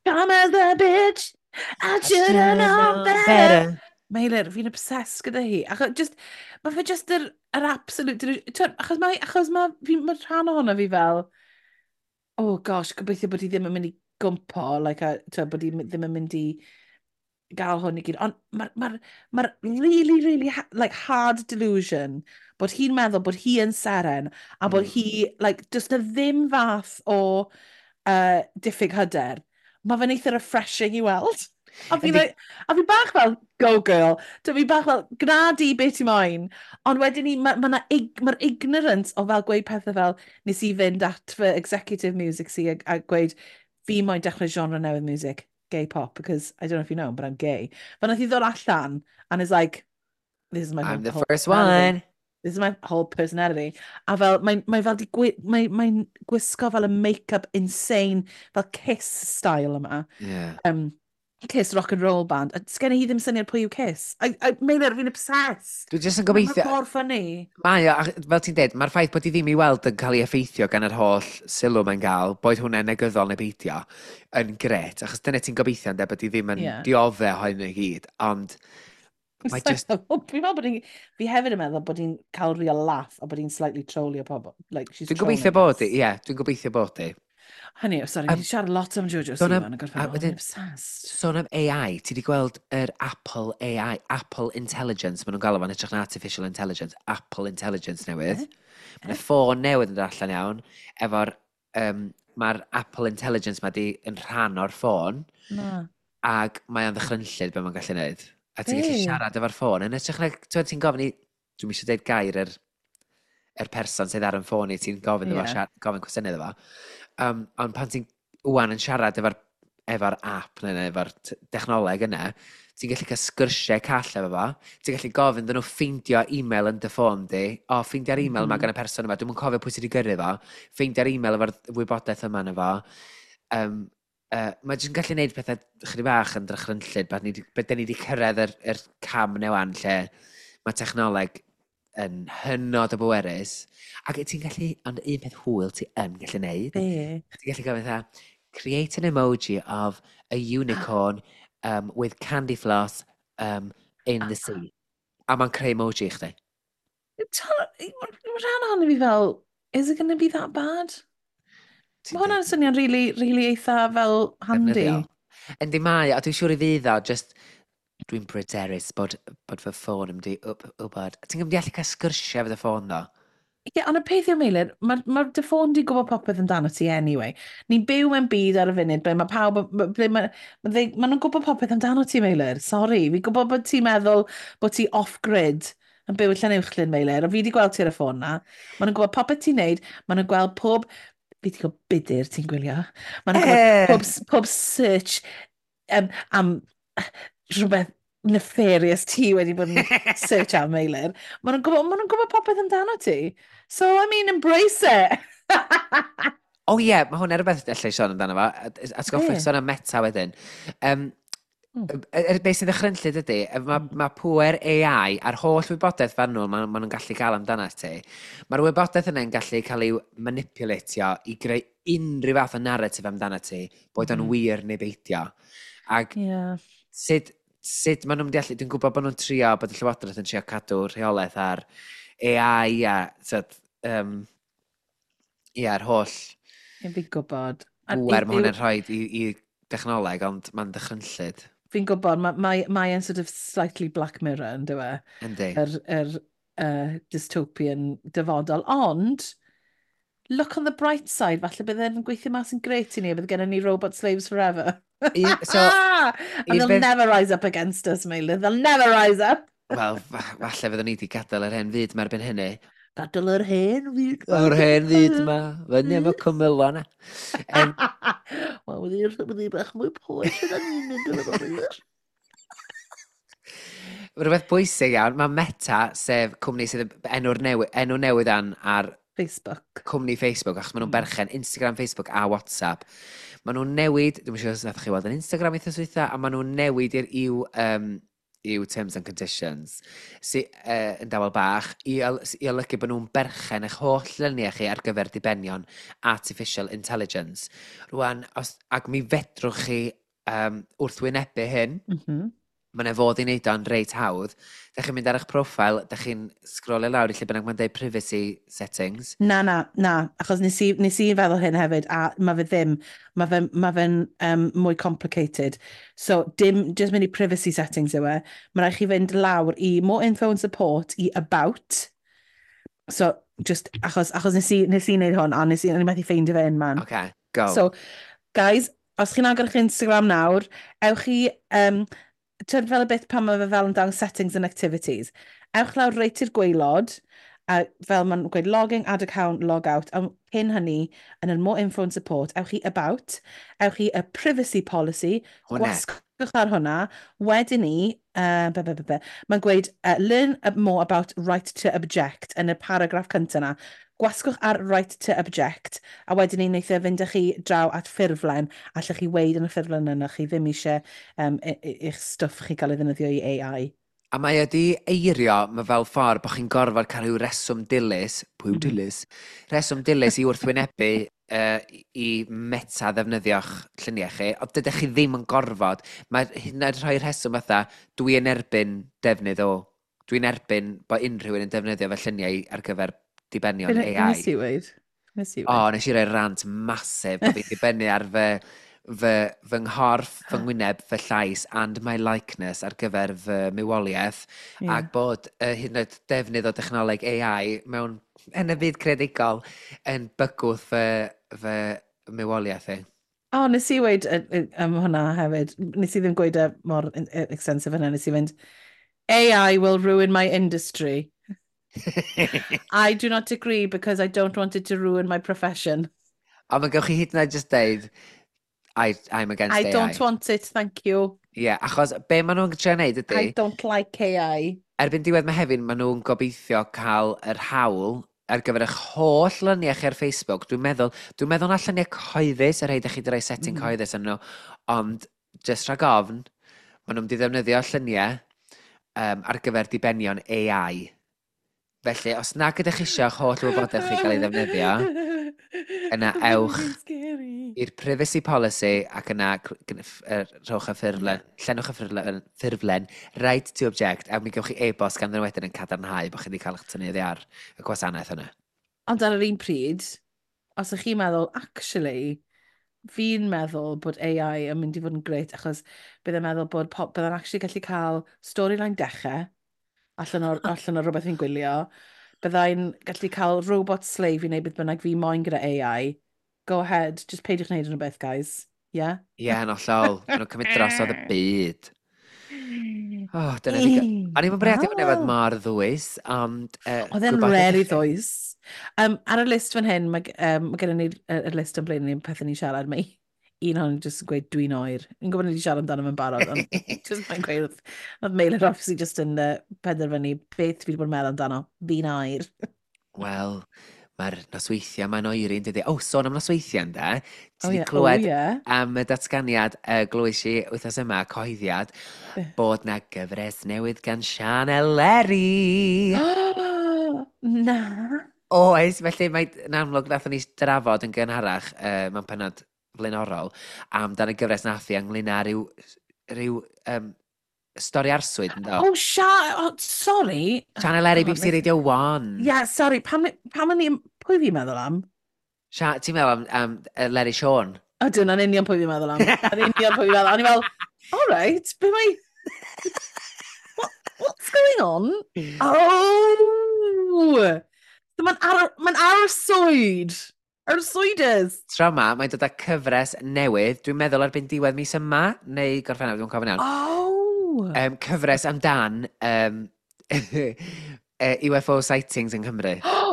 Come as a bitch, I I should've should've known known better. better. Meilir, fi'n obsessed gyda hi. Mae fe just yr absolute... Achos mae rhan ohono fi fel, oh gosh, gobeithio bod hi ddim yn mynd i gwmpo, like, bod hi ddim yn mynd i gael hwn i gyd. Ond mae'r really, really, like, hard delusion bod hi'n meddwl bod hi yn seren a bod Mm. hi, like, just y ddim fath o diffyg hyder. Mae fe'n eitha refreshing i weld. A fi, Yndi, like, a fi bach fel, go girl. Fi bach fel, gwna di beth ti moyn. Ond wedyn ni, mae'r ignorance o fel gweud pethau fel, nes i fynd at fy executive music si a gweud, fi moyn dechrau genre newydd music, gay pop, because I don't know if you know, but I'm gay. But nath i ddod allan, and it's like, this is my I'm the whole first personality. one. This is my whole personality. A fel, mae fel mae'n gwisgo fel y make-up insane, fel Kiss style yma. Yeah. Kiss rock and roll band. A sgen i ddim syniad pwy yw Kiss. Meilir, fi'n obsessed. Dwi jyst yn Mae'n gobeithio, mor ffynnu. mae o, fel ti'n dweud, mae'r ffaith bod i ddim i weld yn cael ei effeithio gan yr holl sylw mae'n gael, boed hwnna'n negyddol neu beidio, yn gret, achos dyna ti'n gobeithio yn bod i ddim yn Yeah. diodde hyn i gyd, ond mae just... Fi'n meddwl bod fi hefyd yn meddwl bod hi'n cael real laugh a bod hi'n slightly trolio pobl. Like, she's Dwi'n gobeithio trolling bod i, us. ie, dwi'n gobeithio bod i. Hynny, sorry, fi wedi siarad lot am Jojo sôn am- Siwan a a gorffen, wedyn- I'm obsessed. Sôn am AI, ti wedi gweld yr Apple AI, Apple Intelligence, maen nhw'n galw fan edrych yn Artificial Intelligence, Apple Intelligence newydd. Mae'n ffôn newydd yn dod allan iawn, efo'r, mae'r Apple Intelligence ma di yn rhan o'r ffôn, Na. ac mae o'n ddychrynllyd be mae'n gallu gwneud. A ti'n gallu Be? siarad efo'r ffôn, yn edrych na, ti'n gofyn i, dwi'n eisiau dweud gair yr person sydd ar y ffôn i, ti'n gofyn Ie. efo, gofyn cwestiynau efo. Ond pan ti'n wwan yn siarad efo'r app neu efo'r dechnoleg yna, ti'n gallu cael sgyrsiau call efo fo, ti'n gallu gofyn dyn nhw ffeindio e-mail yn dy ffôn di, o, ffeindio'r e-mail yma gan y person yma, dwi'n cofio pwy sydd wedi gyrru fo, ffeindio'r e-mail efo'r wybodaeth yma yna fo. Mae jyst yn gallu gwneud pethau chydig bach yn drychrynllyd, beth ni wedi cyrraedd yr cam newan lle mae technoleg yn hynod o bwerus. Ac ti'n gallu, ond un peth hwyl ti yn gallu gwneud, Be? ti'n gallu gofyn dda, create an emoji of a unicorn with candy floss in the sea. A mae'n creu emoji i chdi. Rhan ohono fi fel, is it going to be that bad? Ti'n Mae hwnna'n swnio'n really, really eitha fel handi. defnyddiol. Yndi mae, a dwi'n siŵr i fydd o, just dwi'n bryderus bod fy ffôn yn di wybod. Ti'n gymryd i allu cael sgyrsiau fydd y ffôn ddo? Ie, ond y peth yw, Meilir, mae dy ffôn di gwybod popeth amdano ti anyway. Ni'n byw mewn byd ar y funud, ble mae pawb, ble mae nhw'n gwybod popeth amdano ti, Meilir. Sorry, fi'n gwybod bod ti'n meddwl bod ti off-grid yn byw allan uwchlyn, Meilir, a fi wedi gweld ti ar y ffôn na. Mae nhw'n gwybod popeth ti'n neud, mae nhw'n gweld pob, fi wedi gweld budur ti'n gwylio. Mae nhw'n gwybod pob search am rhywbeth nefarious ti wedi bod yn search am, Meilir. Mae nhw'n gwybod popeth amdano ti. So, I mean, embrace it. O ie, mae hwnna rhywbeth allai sôn amdano fo. Atgoffech Be? sôn am meta wedyn. Be sy'n ddechrynllyd ydy, mae pwer AI a'r holl wybodaeth fan nhw maen nhw'n gallu cael amdano ti. Mae'r wybodaeth yna'n gallu cael ei manipulatio i greu unrhyw fath o narratif amdano ti, boed o'n wir neu beidio. Ac Yeah. sut maen nhw'n deallu, dwi'n gwybod bod nhw'n trio, bod y Llywodraeth yn trio cadw rheolaeth ar AI a a'r holl Fi'n gwybod. bwer mae hwnna'n rhoi i dechnoleg, ond mae'n dychrynllyd. Fi'n gwybod, mae'n sort of slightly Black Mirror, yn dywe? Yndi. Dystopian dyfodol. Ond, look on the bright side, falle bydd e'n gweithio mas yn gret i ni, a bydd gennym ni robot slaves forever. And they'll never rise up against us, Meilir. They'll never rise up. Wel, falle fyddwn ni wedi gadael yr hen fyd mae'r erbyn hynny. Gadael yr hen fyd. Yr hen fyd yma, fyny am y cymylo na. Wel, wydd i bach mwy poes yna ni'n mynd yn Meilir. Rhywbeth bwysig iawn, mae Meta, sef cwmni sydd enw newydd ar Facebook. cwmni Facebook, achos maen nhw'n berchen Instagram, Facebook a WhatsApp. Maen nhw'n newid, dwi'n siŵr os ydych chi weld yn Instagram eitha swytha, a maen nhw'n newid i'w terms and conditions, yn dawel bach, i olygu bod nhw'n berchen eich holl lyniau chi ar gyfer dibenion artificial intelligence. Rwan, ac mi fedrwch chi wrthwynebu hyn. Mhm. Mae'n fodd i wneud o'n reit hawdd. Da chi'n mynd ar eich profile, da chi'n scrollio lawr i lle bynnag mae'n deud privacy settings. Na, achos nes i feddwl hyn hefyd, a mae fe ddim, mae fe'n mwy complicated. So, just mynd i privacy settings yw e. Mae rhaid chi fynd lawr i more info and support, i about. So, just, achos nes i wneud hwn, a nes i methu ffeindio fe un man. OK, go. So, guys, os chi'n agor eich Instagram nawr, ewch chi, tyd fel y bit pan mae fe fel yn dawn settings and activities. Ewch lawr reit i'r gwaelod, a fel mae'n gweud logging, add account, log out. A cyn hynny, yn y more info and support, ewch chi about, ewch chi y privacy policy, Hwne. gwasgwch ar hwnna, wedyn ni, mae'n gweud learn more about right to object yn y paragraff cyntaf na. Gwasgwch ar right to object, a wedyn ni wneud fynd â chi draw at ffurflen, allwch chi weid yn y ffurflen yna, chi ddim eisiau i'ch stwff chi gael ei ddefnyddio i AI. A mae ydi eirio, mae fel ffordd bod chi'n gorfod cael rhyw reswm dilys, pwy dilys? Reswm dilys i wrthwynebu i meta ddefnyddio'ch lluniau chi, ond dydych chi ddim yn gorfod. Mae hynny rhoi rheswm fatha, dwi'n erbyn defnydd o, dwi'n erbyn bod unrhyw un yn defnyddio fe lluniau ar gyfer dibenion AI. Nes i weid? Nes i O, weid? nes i roi rant masif bod fi'n dibynnu ar fy nghorff, fy ngwyneb, fy llais and my likeness ar gyfer fy mywoliaeth ac bod hyd yn oed defnydd o dechnoleg AI mewn yn y byd creadigol yn bygwth fy mywoliaeth i. O, nes i weid am hwnna hefyd. Nes i ddim gweud mor extensive yna. Nes i fynd, AI will ruin my industry. I do not agree because I don't want it to ruin my profession. Ond mae gewch chi hyd yn oed just deud, I'm against AI. I don't want it, thank you. Ie, achos be maen nhw'n trio neud ydy... I don't like AI. Erbyn diwedd Mehefin, maen nhw'n gobeithio cael yr hawl ar gyfer eich holl lyniau chi ar Facebook. Dwi'n meddwl na lluniau cyhoeddus, yr rhaid i chi droi setting cyhoeddus yn nhw, ond just rhag ofn, maen nhw'n ddefnyddio lluniau ar gyfer dibenion AI. Felly, os nag ydych chi eisiau holl wybodaeth chi gael ei ddefnyddio, yna ewch i'r privacy policy ac yna rhowch y ffurflen, llenwch y ffurflen right to object, a mi gewch chi e-bost gan ddyn wedyn yn cadarnhau bod chi wedi cael eich tynnu ar y gwasanaeth yna. Ond ar yr un pryd, os ych chi'n meddwl, actually, fi'n meddwl bod AI yn mynd i fod yn greit, achos byddai'n meddwl bod byddai'n actually gallu cael storyline dechrau, allan o rhywbeth fi'n gwylio, byddai'n gallu cael robot slave i wneud beth bynnag fi moyn gyda AI. Go ahead, just peidiwch wneud yn y beth, guys. Yeah? Ie, yn ollol. Maen nhw'n cymryd drosodd y byd. Dyna ni... O'n i'n bwriadu fod nefod mor ddwys, ond... Oedd e'n reri ddwys. Ar y list fan hyn, mae gennym ni y list yn blaen ni'n pethau ni'n siarad. Mae un o'n just gweud dwi'n oer. Yn gwybod ni wedi siarad amdano fe'n barod, ond just mae'n gweud, oedd Meilir obviously just yn penderfynu beth fi wedi bod yn meddwl amdano. Fi'n oer. Wel, mae'r nosweithiau mae'n oeri yn dydy. Sôn am nosweithiau ynddo. Ti wedi clywed am y datganiad glwys i wythnos yma, coeddiad, bod na gyfres newydd gan Sianel Leri. Na. Oes, felly mae'n amlwg nath ni drafod yn gynharach mewn penod flaenorol amdan y gyfres nath i ynglyn â ryw stori arswyd ynddo. Sorry. Sianel Leri, BBC Radio 1. Yeah, sorry, pwy fi'n meddwl am? Ti'n meddwl am Leri Siôn? O, dyna'n union pwy fi'n meddwl am. Yn union pwy fi'n meddwl. O'n i fel, all right, be mai... What's going on? Oh! So mae'n arswyd. Arswydus. Tro yma, mae'n dod â cyfres newydd, dwi'n meddwl erbyn diwedd mis yma, neu gorffennaf, dwi'n cofyn iawn. Oh! Cyfres amdan UFO sightings yn Cymru.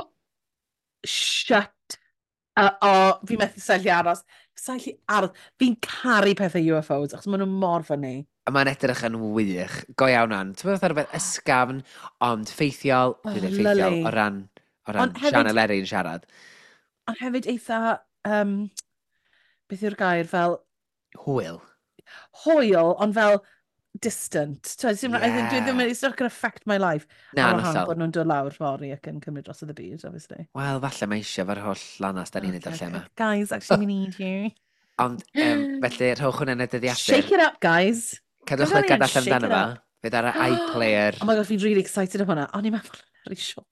Shut. Fi'n methu sællu aros. Fi'n caru pethau UFOs, achos maen nhw mor ffynnu. A mae'n edrych yn wych, go iawn an. Ti'n meddwl rhywbeth ysgafn, ond ffeithiol, o ran Sianel Leri yn siarad. Ond hefyd eitha, beth yw'r gair, fel... Hwyl. Hwyl, ond fel distant. Dwi ddim yn, it's not going to affect my life. Na, nothol. Bod nhw'n dod lawr fori ac yn cymryd dros y byd, obviously. Wel, falle mae eisiau fo'r holl lanas da ni'n neud ar lle yma. Guys, actually, we need you. Ond, felly, rhowch hwnna yn y dyddiadur. Shake it up, guys. Cadwch Gadael ni lygad yn allan shake amdano it fa. up. Fydd ar y iPlayer. Oh my god, fi'n really excited o hwnna. O'n i'n meddwl, Larry Shawn.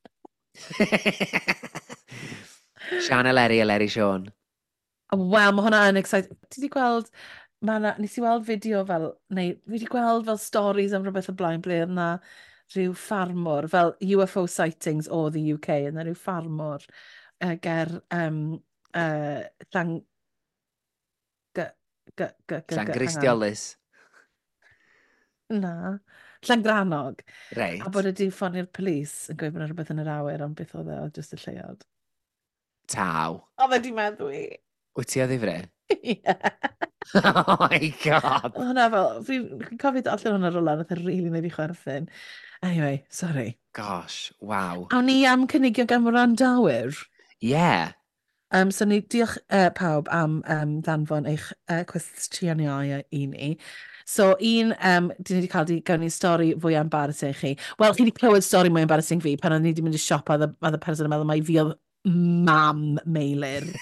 Sian Eleri Siôn. Wel, mae hwnna yn exciting. Ti wedi gweld, nes i weld fideo fel, neu, fi wedi gweld fel stories am rhywbeth o blaen ble yna rhyw ffarmwr, fel UFO sightings o the UK, yna rhyw ffarmwr ger llang... Llan hang on. Gristiolus. Na. Llangranog. Reit. A bod ydi ffonio'r polis yn gweud bod yna rhywbeth yn yr awyr, ond beth oedd e, oedd jyst y lleod. Taw. O, fe di meddwl i. Wyt ti o ddifri? Ie. Oh my god. Hwna fel, fi'n cofio allan hwnna rola, nath e rili neud fi chwerthin. Anyway, sorry. Gosh, waw. Awn ni am cynigio gan Wrandawyr. Yeah. So ni diolch pawb am ddanfon eich cwestiynau i ni. So un, dyn ni wedi cael gawn ni stori fwy embarrassing chi. Wel, chi wedi clywed stori mwy embarrassing fi pan o'n ni wedi mynd i siop a oedd y person yn meddwl mai fi oedd mam Meilir.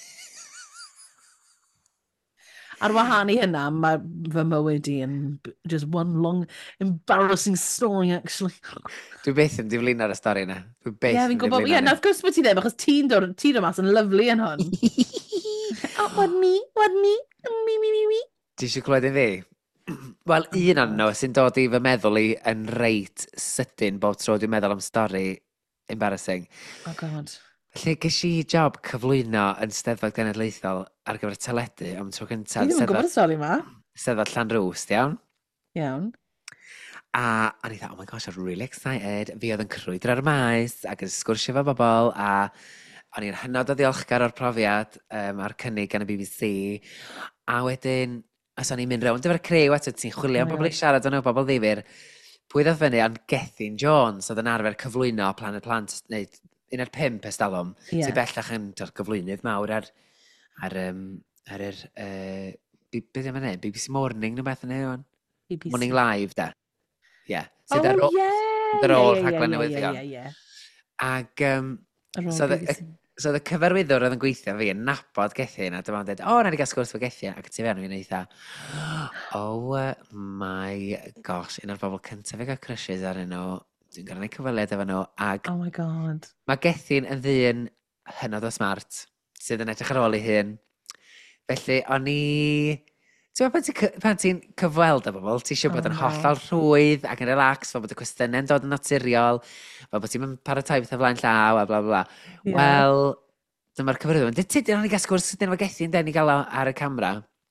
Ar wahân i hynna, mae fy mywyd i yn just one long embarrassing story, actually. Dwi byth yn diflin ar y stori yna. Dwi byth Ie, fi'n gwybod. Ie, nath gwrs bod ti ddim, achos ti'n dod mas yn lyflu yn hwn. Oh, what me? Me. Ti eisiau clywed i fi? Wel, un o'n nhw sy'n dod i fy meddwl i yn reit sydyn bob tro dwi'n meddwl am stori embarrassing. Oh, god. Felly, ges i job cyflwyno yn Steddfod Genedlaethol ar gyfer teledu am tro cyntaf. Fi ddim yn gwybod y stori yma. Steddfod Llanrwst, iawn. Iawn. A o'n i dda, oh my gosh, I'm really excited. Fi oedd yn crwydro ar y maes ac yn sgwrsio efo bobl a o'n i'n hynod o ddiolchgar o'r profiad ar cynnig gan y BBC. A wedyn, os o'n i'n mynd rownd efo'r crew, a ti'n chwilio am bobl i siarad o'n nhw, bobl ddifur, pwy ddodd fyny am Gethin Jones, oedd yn arfer cyflwyno Planet Plant, neu 15 estalwm, sy'n bellach yn gyflwynydd mawr ar yr beth yw'n mynd, BBC Morning neu beth yn ei Morning Live, da. Ie. Sydd ar ôl rhaglen newyddion. Ac, so oedd y cyfarwyddwr oedd yn gweithio fi yn nabod Gethin, a dyma yn dweud, o, na ni gael sgwrs fo Gethin, ac ti fewn fi'n eitha, oh my gosh, un o'r bobl cyntaf i gael crushes ar nhw, dwi'n gorau gwneud cyfweliad efo nhw, ac oh my god. Mae Gethin yn ddyn hynod o smart, sydd yn edrych ar ôl ei hun. Felly, o'n i... Pan ti'n cyfweld â bobl, ti eisiau bod yn hollol rhwydd ac yn relax, fel bod y cwestiynau'n dod yn naturiol, fel bod ti'n paratoi beth o flaen llaw, a bla bla. Wel, dyma'r cyfrwyddo. Dydyn nhw'n gael sgwrs ydyn nhw Gethin, den i gael ar y camera.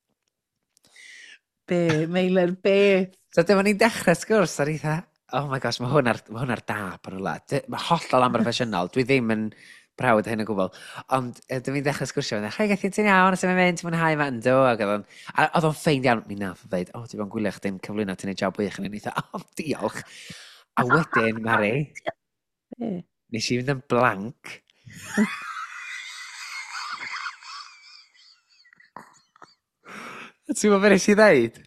Be, Meilir, be? So dyma ni'n dechrau sgwrs ar eitha, oh my gosh, mae hwn ar dap ar yla. Mae hollol am proffesiynol, dwi ddim yn brawd hyn o gwbl. Ond dwi'n dechrau sgwrsio, chai Gethin, ti'n iawn, os ymwneud mynd, ti'n mwynhau yma, ynddo. A oedd o'n ffeind iawn, mi nath o dweud, o, ti'n bod yn gwylio chdi'n cyflwyno, ti'n ei job wych yn eitha, o, diolch. A wedyn, Mari, nes i fynd yn blanc. Ti'n gwybod beth nes i ddeud?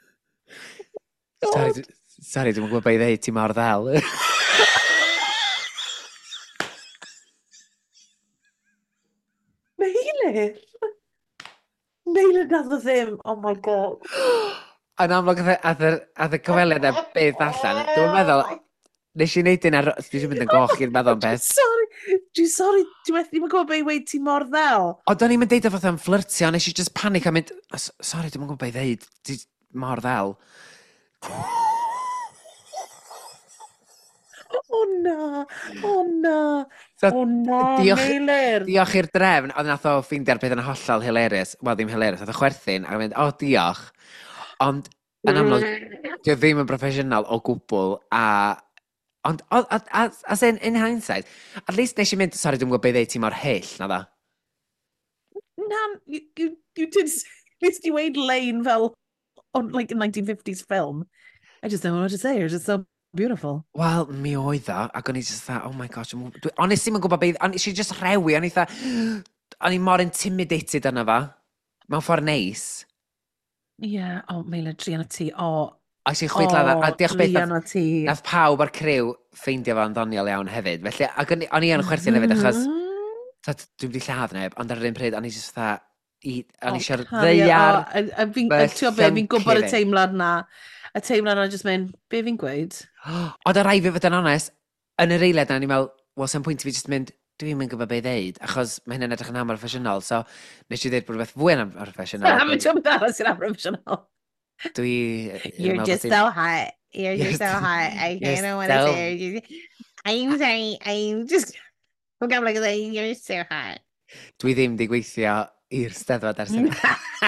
Sorry, dwi'n gwybod beth i ddeud, ti mor ddel. Meilir? Meilir nath o ddim, oh my god. Yn amlwg, ath y cyfweliad e beth allan. Dwi'n meddwl, nes i wneud un ar... Dwi'n mynd yn goch i'n meddwl am beth. Sorry, dwi'n gwybod beth i weid ti mor ddel. O, do'n i'n mynd deud o fath am fflirtio, nes i just panic a mynd, sorry, dwi'n gwybod beth i ddeud, ti mor ddel. O na, Meilir. Diolch i'r drefn, oedd nath o ffeindio'r peth yn hollol hilarious. Wel, ddim hilarious, oedd o chwerthin, ac yn mynd, o, diolch. Ond, yn amlwg, dwi ddim yn proffesiynol o gwbl, ond, as in hindsight, at least nes i mynd, sorry, dwi'n gwybod beth ddeud ti mor hyll, na dda. Na, you did, nes ti weid lein fel, on like a 1950s film. I just don't know what to say, it's just so beautiful. Wel, mi oedd o, ac o'n i just dda, oh my gosh, honestly, mae'n gwybod beth, o'n i just rewi, o'n i mor intimidated yna fa, mewn ffordd neis. Ie, Meilir, drian o ti, A si chwydla, a diolch beth, drian o ti. nath pawb ar criw ffeindio fo'n ddoniol iawn hefyd, felly, ac o'n i yn chwerthin hefyd, achos, dwi'n wedi lladd neb, ond ar yr un pryd, o'n i just dda, o'n i eisiau'r Cario, ddeiar fi'n gwybod y llyncu fi. teimlad na. Y teimlad na jyst mynd, be fi'n gweud? Ond y rai fi fod yn onest, yn yr eiliad na, ni'n meddwl, wel, sy'n pwynt i fi jyst mynd, dwi'n mynd gwybod beth i ddeud, achos mae hynny'n edrych yn am proffesiynol, so nes i ddeud bod rhywbeth fwy yn proffesiynol. Am y tywyd arall sy'n professional. Dwi... You're just so hot. You're just so hot. I You're don't know what to so... say. I'm sorry. I'm just... I'm like, you're so hot. Dwi ddim di gweithio i'r steddfod ers hynny.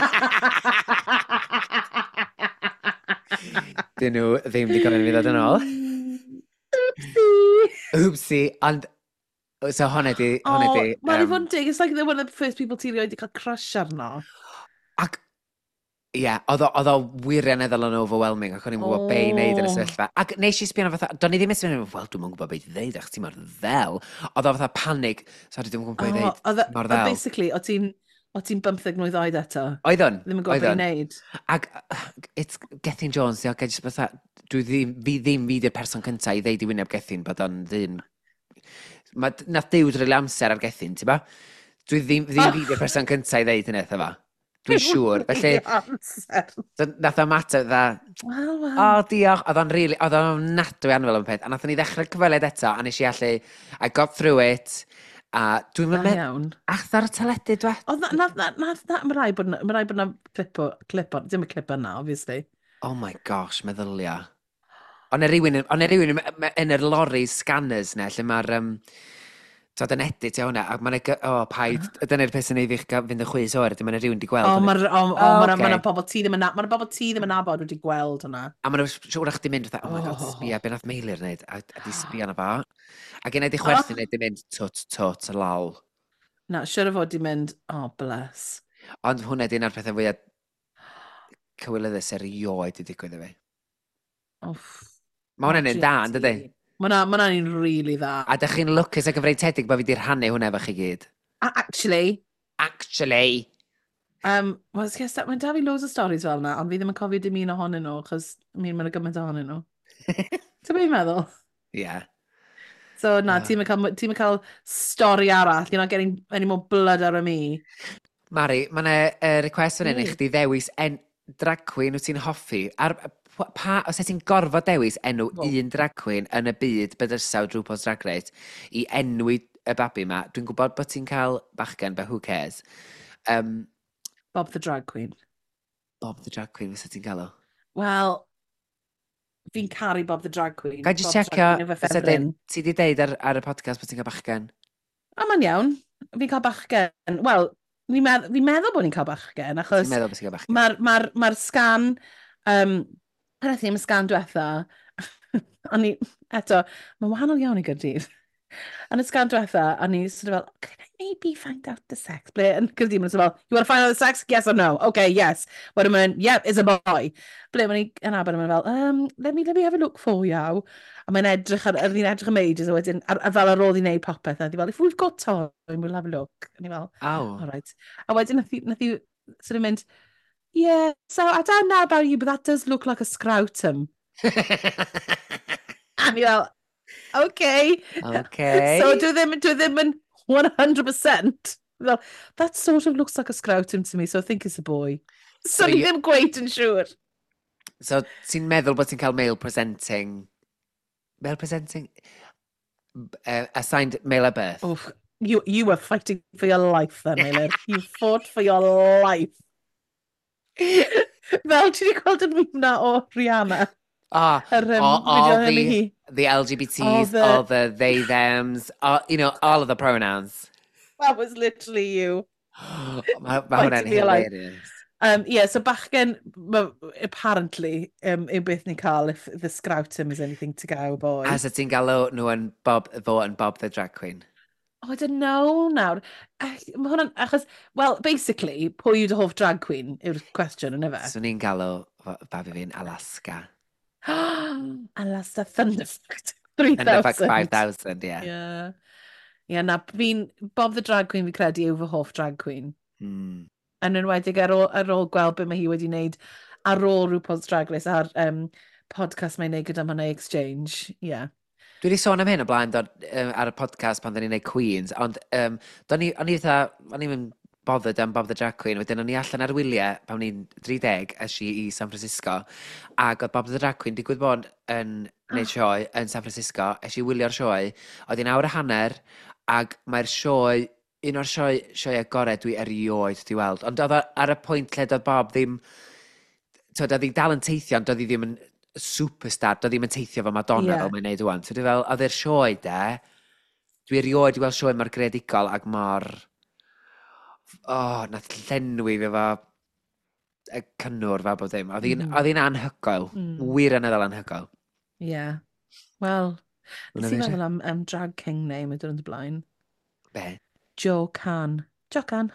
Dyn nhw ddim di gofyn i fi ddod yn ôl. Oopsie. Oopsie, ond... So hwnna di... Mae'n i fod yn dig. It's like they're one of the first people ti rioed i cael crush arno. Ac... Ie, oedd o wirioneddol yn overwhelming, ac o'n i'n gwybod be i wneud yn y sefyllfa. Ac nes i sbio na fatha, do'n i ddim yn sbio na, wel, dwi'n gwybod beth i ddeud, ac ti mor ddel. Oedd o fatha panig, sorry, dwi'n gwybod beth i ddeud, mor ddel. Basically, o ti'n 15 mlwydd oed eto. Oeddwn. Ddim yn gwybod beth i wneud. Ac, it's Gethin Jones, di, ac jyst fatha, fi ddim di'r person cyntaf i ddeud i wyneb Gethin, bod o'n ddyn... Nath Duw drwy'r amser ar Gethin, ti ba? Dwi ddim fi di'r person cyntaf i ddeud hynny, dda. Dwi'n siŵr, felly... Nath o ymateb dda... O, diolch, oedd o'n nadwy anfel am peth, a nath ni ddechrau cyfweliad eto, a nes i allu, I got through it, a dwi'n meddwl... Ach, ar y teledu, dwi? Mae rai bod yna clip on, dim y clip yna, obviously. Oh my gosh, meddylia. Ond e rywun yn yr lorry scanners ne, lle mae'r... Tod yn edit o hwnna, ac mae'n... paid, dyna'r peth sy'n ei fi fynd y chwys o'r, dim yn rhywun wedi gweld. Mae'n bobl ti ddim yn nabod wedi gweld hwnna. A mae'n siŵr chdi mynd, oh my god, sbia, be nath Meilir wneud, a di sbia na fa. Ac yn edrych chwerthu wneud, di mynd tut, lal. Na, siwr o fod di mynd, bless. Ond hwnna di'n ar pethau fwyaf cywilyddus erioed i digwydd i fi. Mae hwnna'n un da, yn dydi? Mae hwnna'n really dda. A dych chi'n lwcus a gyfreitedig bod fi di'r rhannu hwnna efo chi gyd? Actually. Mae'n da fi loads o stories fel yna, ond fi ddim yn cofio dim un ohonyn nhw, achos mi'n mynd gymaint ohonyn nhw. Ti'n beth meddwl? Yeah. So na, ti'n cael stori arall, you're not getting any more blood out of me. Mari, mae'n request fan hyn i chdi ddewis drag queen wyt ti'n hoffi. Os ti'n gorfod dewis enw un drag queen yn y byd byddysawd RuPaul's Drag Race i enwi y babi yma, dwi'n gwybod bod ti'n cael bachgen, but who cares? Bob the Drag Queen. Bob the Drag Queen, fysa ti'n cael o? Wel, fi'n caru Bob the Drag Queen. Ga i just checio, ti di deud ar y podcast bod ti'n cael bachgen? Mae'n iawn, fi'n cael bachgen. Wel, fi'n meddwl bod ni'n cael bachgen, achos... Ti'n meddwl bod ti'n cael bachgen? Mae'r sgan... Pan eithaf am y sgan diwetha, eto, mae'n wahanol iawn i Gyrdydd. Yn y sgan diwetha, a ni sort of fel, can I maybe find out the sex? Ble, yn Gyrdydd, mae'n sort of fel, you want to find out the sex? Yes or no? Okay, yes. Wedyn mae'n, yeah, it's a boy. Ble, mae'n yn abod, mae'n fel, let me have a look for you. A mae'n edrych, a ni'n edrych am ages, a wedyn, a fel ar ôl i wneud popeth, a di fel, if we've got time, we'll have a look. A ni fel, all right. A wedyn, nath i sort of mynd, yeah, so I don't know about you, but that does look like a scrotum. A ni fel, okay. So do them in 100%. Well, that sort of looks like a scrotum to me, so I think it's a boy. So ni ddim gweud yn siŵr. So ti'n meddwl bod ti'n cael male presenting? Assigned male at birth? Oof, you were fighting for your life then, Eilir. You fought for your life. Fel ti wedi gweld yn mwyna o Rihanna? All the LGBTs, all the they, thems, all of the pronouns. That was literally you. Mae hwnna'n hilarious. Yeah, so bachgen, apparently, yw beth ni'n cael if the scrotum is anything to go, boy. As y ti'n galw nhw yn Bob the Drag Queen? Oh, I don't know nawr. Mae hwnna'n, achos, well, basically, pwy yw dy hoff drag queen yw'r cwestiwn yn efe? So ni'n galw babi fi'n Alaska. Alaska Thunderfuck 3000. Thunderfuck 5000, yeah. Yeah, na, Bob the Drag Queen fi credu yw fy hoff drag queen. Yn enwedig ar ôl gweld beth mae hi wedi wneud ar ôl RuPaul's Drag Race a'r podcast mae'n neud gyda Money Exchange, yeah. Dwi wedi sôn am hyn o blaen ar y podcast pan da ni'n neud Queens, ond o'n i'n bothered am Bob the Drag Queen. Wedyn o'n i allan ar wyliau pan o'n i'n 30 es i i San Francisco. Ac oedd Bob the Drag Queen digwydd bod yn gwneud sioe yn San Francisco. Es i wylio'r sioe. Oedd hi'n awr a hanner. Ac mae'r sioe, un o'r sioe gorau dwi erioed di weld. Ond oedd o ar y pwynt lle doedd Bob ddim... Oedd hi dal yn teithio, ond doedd hi ddim yn superstar. Doedd hi ddim yn teithio fo Madonna Ie. fel mae'n neud wan. So dwi fel, oedd e'r sioe de... Dwi erioed i weld sioe mor greadigol ac mor... nath llenwi fi fo y cynnwr fa bod ddim. Oedd hi'n anhygoel. Wir yn eddol anhygoel. Ie. Wel, Hwnna nes i fi feddwl am drag king name y dyrnod y blaen. Be? Joe Can. Joe Can.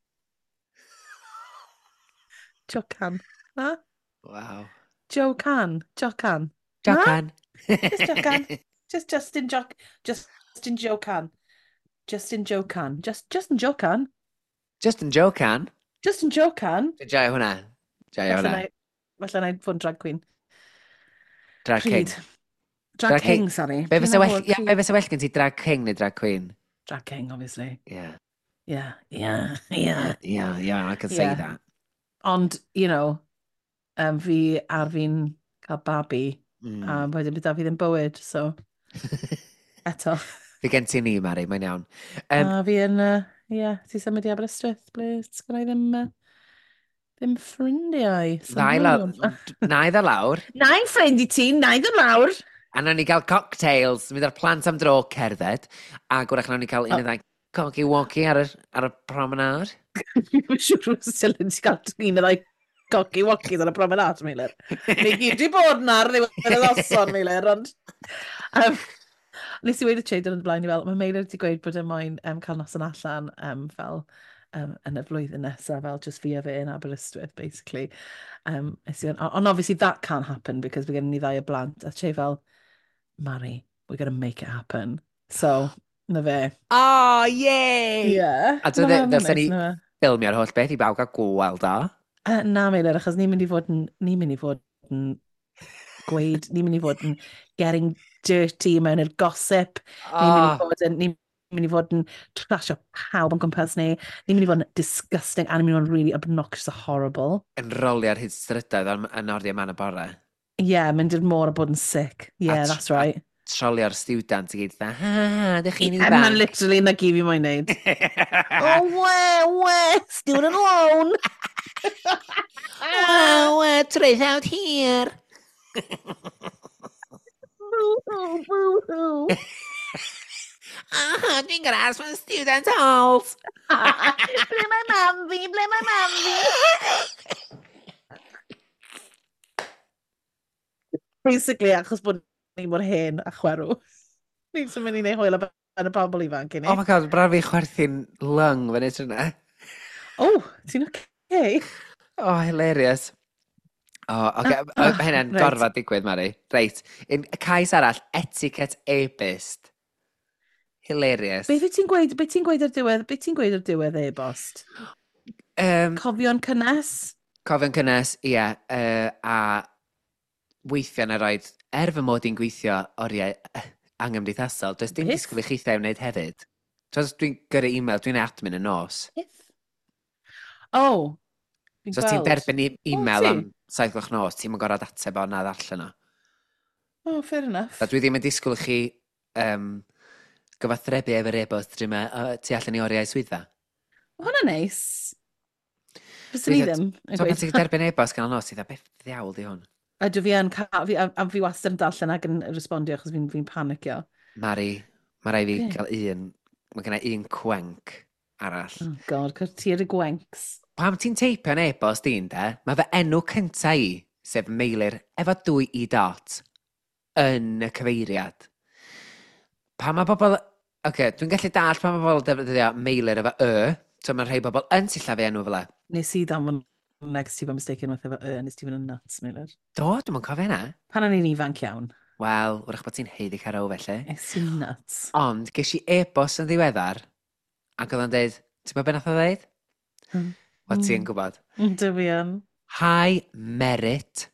Joe Can. Na? Waw. Joe Can. Joe Can. Jocan. Just Joe Can. Justin Joe Can. Justin Joe Can. Justin Joe Can. Justin Jocan. Justin Joe Can. Dwi'n joio hwnna. Joio hwnna. Falle na i fod yn drag queen. Drag King. Pryd. Drag King, sorry. Be fysa well gen ti, Drag King neu Drag Queen? Drag King, obviously. Yeah. Yeah. Yeah, I can say Yeah. that. Ond, you know, fi ar fi'n cael babi, a wedyn bydd da fi ddim bywyd, so, eto. Fi gen ti ni, Mari, mae'n iawn. A fi yn, ti symud i Aberystwyth, ble sgynna i ddim ffrindiau. Na i dda lawr. Na'i'n ffrind i ti, na'i ddod lawr. A nawn ni gael cocktails, mynd ar plant am dro cerdded, a gwrach nawn ni cael un o ddau cocky-walkie ar y promenade. Fi'n siŵr os ydych chi'n cael un o ddau cocky-walkies ar y promenade, Meilir. Ni gyd di bod na ar ddiwedd y noson, Meilir, ond... Nes i wedi treid yn y blaen i fel, mae Meilir wedi gweud bod y moyn cael noson allan fel yn y flwyddyn nesaf, fel just fi a fe yn Aberystwyth, basically. Ond obviously that can't happen because we're getting ni ddau o blant. A che fel, Mari, we're going to make it happen. So, na fe. Oh, yay! Yeah. A dylsen ni ffilmio'r holl beth i bawb gael gweld o? Na, Meilir, achos ni'n mynd i fod yn gweud, ni'n mynd i fod yn getting dirty mewn i'r gossip. Ni'n mynd i fod yn trasio pawb yn gwmpas ni. Ni'n mynd i fod yn disgusting a ni'n mynd i fod yn really obnoxious a horrible. Yn roli ar hyd strydoedd yn ordi yma yn y bore. Yeah, mynd i'r môr a bod yn sick. Yeah, that's right. Trolio'r student i gyd, dych chi'n ifanc. Mae'n literally na gif i moyn neud. Student loan. Trace out here. Boo-hoo. Dwi'n gyda ask for student halls. Ble mae mam fi? Basically, achos bod ni mor hen a chwerw. Ni'n sy'n mynd i neud hwyl yn y pobl ifanc i ni. Oh my god, braf fi chwerthu'n lung fan eich yna. Oh, ti'n okay? Oh, hilarious. Oh, hynna'n gorfod digwydd, Mari. Reit, cais arall, etiquette e-byst. Hilarious. Be ti'n gweud ar diwedd e-bost? Cofio'n cynnes? Cofio'n cynnes, ie. A weithio na roed, fy mod i'n gweithio oriau anghymdeithasol, does dim disgwyl i chithau wneud hefyd. Tros dwi'n gyrru e-mail, dwi'n admin y nos. Oh, So os ti'n derbyn e-mail am 7 o'clock nos, ti'n mynd gorfod ateb o na ddarllen o. Oh, fair enough. Dwi ddim yn disgwyl i chi gyfathrebu efo'r e-bost tu allan i oriau swyddfa. Hwna'n neis. Fyswn ni ddim. So pan ti'n derbyn e-bost gan o nos, ti'n beth ddiawl di hwn? Ydw fi yn cael, fi wastad yn darllen ac yn respondio achos fi'n panicio. Mari, mae rai fi gael mae gen i un cwenc arall. Oh god, cyrtir y gwencs. Pam ti'n teipio'n e-bost un, de? Mae fy enw cynta i, sef Meilir, efo 2 i dot, yn y cyfeiriad. Pa mae bobl... dwi'n gallu dall pa mae bobl defnyddio Meilir efo so mae rhai bobl yn sillafu enw fel e. Nes i dan fod negative a mistaken with efo nes ti fynd yn nuts, Meilir. Do, dwi'n mynd cofio hynna. Pan o'n i'n ifanc iawn. Wel, wrach bod ti'n heiddi caro felly. Es i'n nuts. Ond, ges i e-bost yn ddiweddar, ac oedd o'n dweud, ti'n gwybod beth nath o dweud? Wa ti'n gwybod? Dy fi yn. High merit.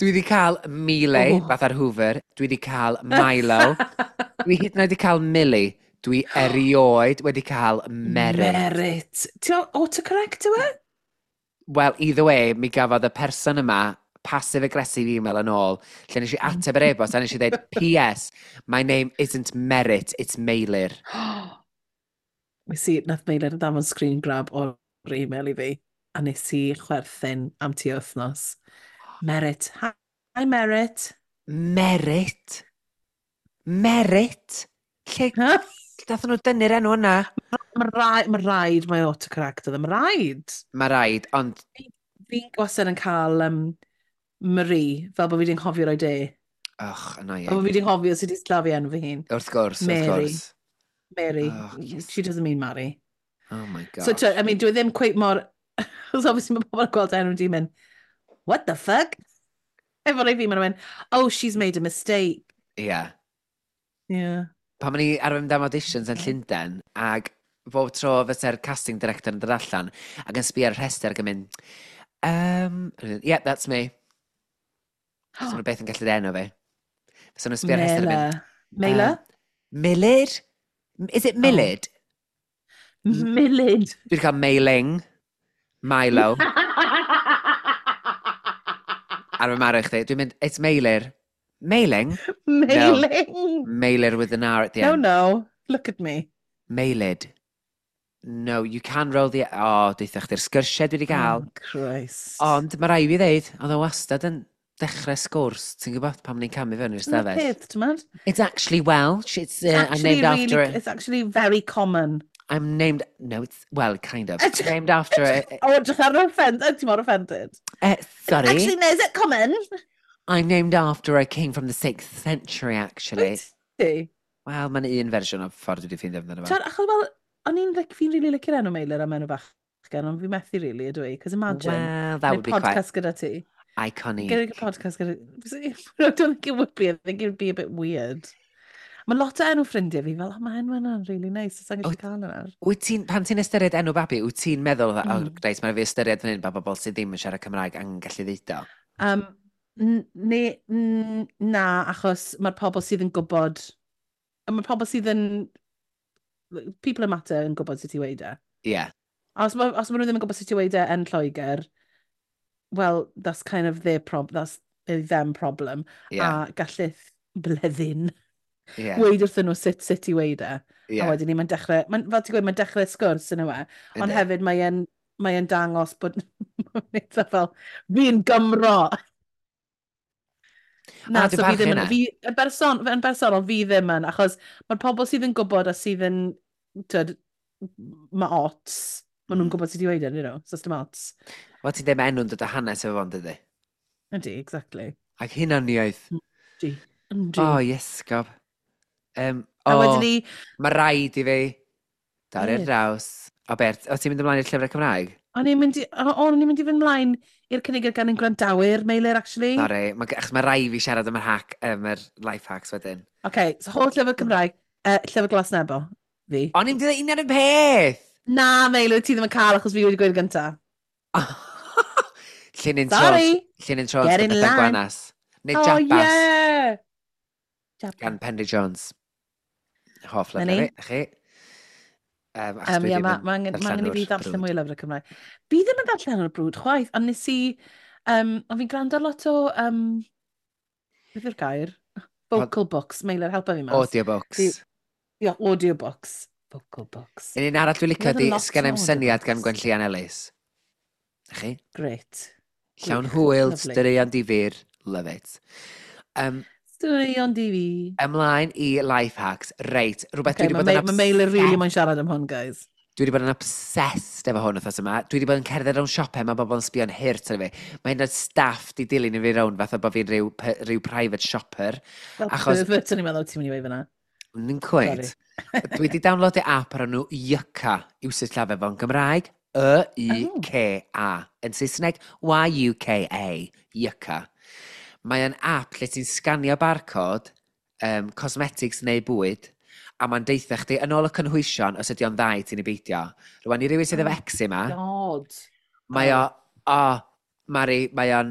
Dwi wedi cael Mile, Oh. fath ar Hoover. Dwi wedi cael Milo. Dwi hyd yn oed wedi cael Millie. Dwi erioed wedi cael Merit. Merit. Ti'n autocorrect yw e? Wel, either way, mi gafodd y person yma passive-aggressive email yn ôl, lle nes i ateb yr e-bost, a nes i dweud, P.S. My name isn't Merit, it's Meilir. We see, nath Meilir yn damon screen grab o'r email i fi, a nes i chwerthin am ti wythnos. Merit. Hi, Merit. Merit? Merit? Lle Huh? dath nhw dynnu'r enw yna? Mae rhaid mae autocorrect oedd. Mae rhaid. Mae rhaid, ond... Fi'n gwastad yn cael Marie, fel bod fi wedi'n hofio roi de. Och, Fel annoying. bod fi wedi'n hofio sydd wedi slafu enw fy hun. Wrth gwrs, wrth Mary. gwrs. Mary. Oh, yes. She doesn't mean Mary. Oh my gosh. So, I mean, dwi ddim cweith mor... Os obviously mae pobl yn gweld enw di mynd, what the fuck? Efo rei fi, maen nhw'n mynd, oh, she's made a mistake. Yeah. Yeah. Pan ma'n i arwain am auditions yn Llundain, ag bob tro fysa'r casting director yn dod allan, ac yn sbio ar y rhestr ac yn mynd, yeah, that's me. Fysa nhw beth yn gallu enw fi. Fysa nhw'n sbio ar y rhestr ac yn mynd, Mela? Millid? Is it Millid? Millid. Dwi wedi cael Mailing, Milo, ar fy marw chdi. Dwi'n mynd, it's Mailir. Mailing? Mailing. Mailir with an R at the No, end. no. Look at me. Mailid. No, you can roll the... O, dweithio chdi'r sgyrsiau dwi wedi gael. Oh, Christ. Ond mae rai fi ddeud, oedd o wastad yn dechrau sgwrs. Ti'n gwybod pam ni'n camu fewn i'r Dyna stafell? peth, ti'n mynd? It's actually Welsh. It's, I'm Actually, named after... it's actually very common. I'm named... No, it's... Well, kind of. Named after... Oh, edrych ar offended. Ti'n mor offended. Sorry. Actually, no, is it common? I'm named after a king from the 6th century, actually. Ti? Wel, mae'n un fersiwn o ffordd dwi wedi ffeindio amdano fo. Ti'od, achos fel, o'n i'n fi'n rili licio'r enw Meilir am enw fachgen, ond fi'n methu rili ydw i, cos imagine, Well, that would be quite podcast gyda ti. iconic. Gyda podcast gyda... I don't think it would be, I think it would be a bit weird. Mae lot o enw ffrindiau fi, fel, oh, mae enw yna'n really nice, os gallu cael yna. Pan ti'n ystyried enw babi, wyt ti'n meddwl, reit, mae'n fi ystyried fan hyn, ba bobl sydd ddim yn siarad Cymraeg ang gallu ddeud o? Na, achos mae'r pobl sydd yn gwybod... Mae pobl sydd yn... People in matter yn gwybod sut i weid e. Ie. Os ma nhw ddim yn gwybod sut i weid e yn Lloegr, well, that's kind of their problem, that's them problem. Yeah. A gallith bleddyn Ie. weid wrthyn nhw sut i weid e. Ie. A wedyn ni, mae'n dechrau, fel ti'n gweud, mae'n dechrau sgwrs yn yw e. Ond Yndi. hefyd mae'n dangos bod mae'n eitha fel, fi'n Gymro. Na, dwi'n so fi barchu ddim yn, hynna. yn bersonol, fi ddim yn, achos mae'r pobl sydd yn gwybod a sydd yn, tyd, mae ots, maen nhw'n gwybod sut i weid e, you know, so dim ots. Wel, ti ddim enw'n dod o hanes efo fo'n dydy. Ydy, exactly. Ac hynna'n niaeth. Ydy. O, iesgob. A wedyn ni... Mae rhaid i fi. Dar i'r Ie. draws. O Bert, o ti'n mynd ymlaen i'r llyfrau Cymraeg? O'n i'n mynd i fynd mlaen i'r cynnig gan ein gwrandawyr, Meilir, actually. Sorry, mae rai fi siarad am yr hack, yr life hacks wedyn. OK, so holl llyfr Cymraeg, llyfr glas nebo, fi. O'n i'n dweud un ar y peth! Na, Meilir, ti ddim yn cael achos fi wedi gweud gynta. Llun un Sorry. Llun un tros Get gyda in Bethan line. Gwanas. Neu Oh, Jabas. yeah! Gan Penry Jones. Hoff Na lyfr ni. i chi. Ie, mae angen i fi ddarllen mwy o lyfrau Cymraeg. Fi ddim yn darllen o'r brwd chwaith, ond nes i... ond fi'n gwrando lot o... beth yw'r gair? Vocal books. Meilir, helpa fi mas. Audiobooks. Ie, audiobooks. Vocal books. Un arall dwi'n licio Roedd di yn lot Sgen o I'm syniad gan audiobooks. Gwenllian Ellis. Chi? Great. Llawn Gwych, hwyl, lyfli. styrian difyr. Love it. Straeon di fi. Ymlaen i life hacks. Reit, rhywbeth Okay, dwi wedi bod yn mae Meilir really moyn siarad am hwn, guys. Dwi wedi bod yn obsessed efo hwn wrthos yma. Dwi wedi bod yn cerdded rownd siopau, mae bobl yn sbio'n hirt ar fi. Mae hyn o'r staff di dilyn i fi rownd fatha bod fi'n rhyw private shopper. Fel Achos- pervert o'n i'n meddwl ti'n mynd i weid fyna. Ni'n cweud. Dwi wedi downloadio app ar enw Yuka i'w sillafu fo'n Gymraeg. Y-U-K-A. Yn Saesneg, Y-U-K-A. Yuka. Mae'n app lle ti'n sganio barcode, cosmetics neu bwyd, a mae'n deitha chdi yn ôl y cynhwysion os ydy o'n dda i ti'n ei beidio. Rwan i rywun sydd efo eczema, God. mae o, Mari, mae o'n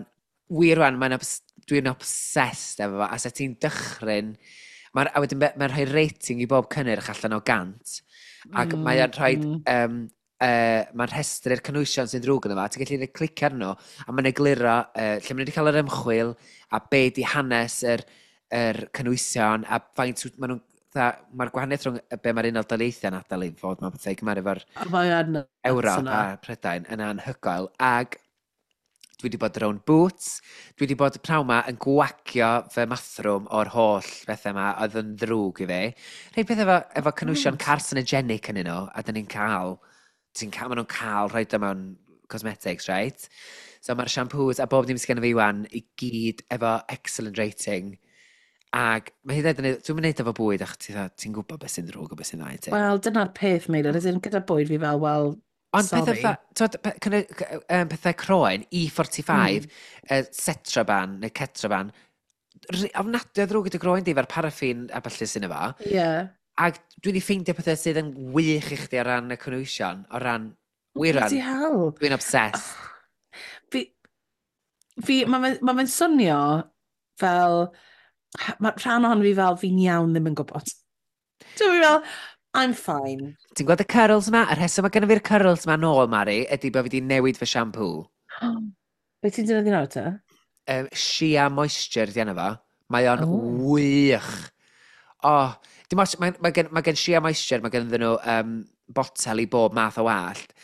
wir rwan, dwi'n obsessed efo fo, a sa ti'n dychryn, a wedyn mae'n rhoi rating i bob cynnyrch allan o 100, ac mae'n rhoi, mm. mae'n rhestru'r cynwysion sy'n drwg yn yma, ti'n gallu clicio arno, a mae'n egluro lle mae'n wedi cael yr ymchwil, a be di hanes yr cynwysion, a faint maen nhw'n, mae'r gwahaniaeth rhwng be mae'r Unol Daleithiau'n adael i fod, mae'n bethau gymharu efo'r Mae yn Ewrop a Prydain yn anhygoel, ag dwi wedi bod round boots, dwi wedi bod prawn ma yn gwagio fy mathrwm o'r holl bethau yma oedd yn ddrwg i fi. Rhai peth efo cynwysion carcinogenic yn nhw, a dyn ni'n cael, maen nhw'n cael rhoi o mewn cosmetics, right? So mae'r shampoos a bob dim sydd gen i fi wan i gyd efo excellent rating. Ac mae hi ddweud, dwi'n mynd efo bwyd, ach ti'n gwybod beth sy'n ddrwg o beth sy'n dda i ti. Wel, dyna'r peth, Meilir, as in gyda bwyd fi fel, wel, Ond sorry. pethau croen, E45, Cetraban neu Cetraban, ofnadwy o ddrwg gyda groen di, fe'r paraffin a ballu sy'n efo. Ie. Ac dwi wedi ffeindio pethau sydd yn wych i chdi o ran y cynwysion, o ran, Bloody hell. dwi'n obsessed. Mae fe'n swnio fel, mae rhan ohonno fi fel fi'n iawn ddim yn gwybod. Dwi'n fel, I'm fine. Ti'n gweld y curls yma? Yr heswm mae gennym fi'r curls yma nôl, Mari, ydy bod fi wedi newid fy shampoo. Be ti'n dynyddio nawr ta? Shea Moisture di yna fo. Mae o'n wych. Mae gen Shea Moisture, mae gen nhw botel i bob math o wallt.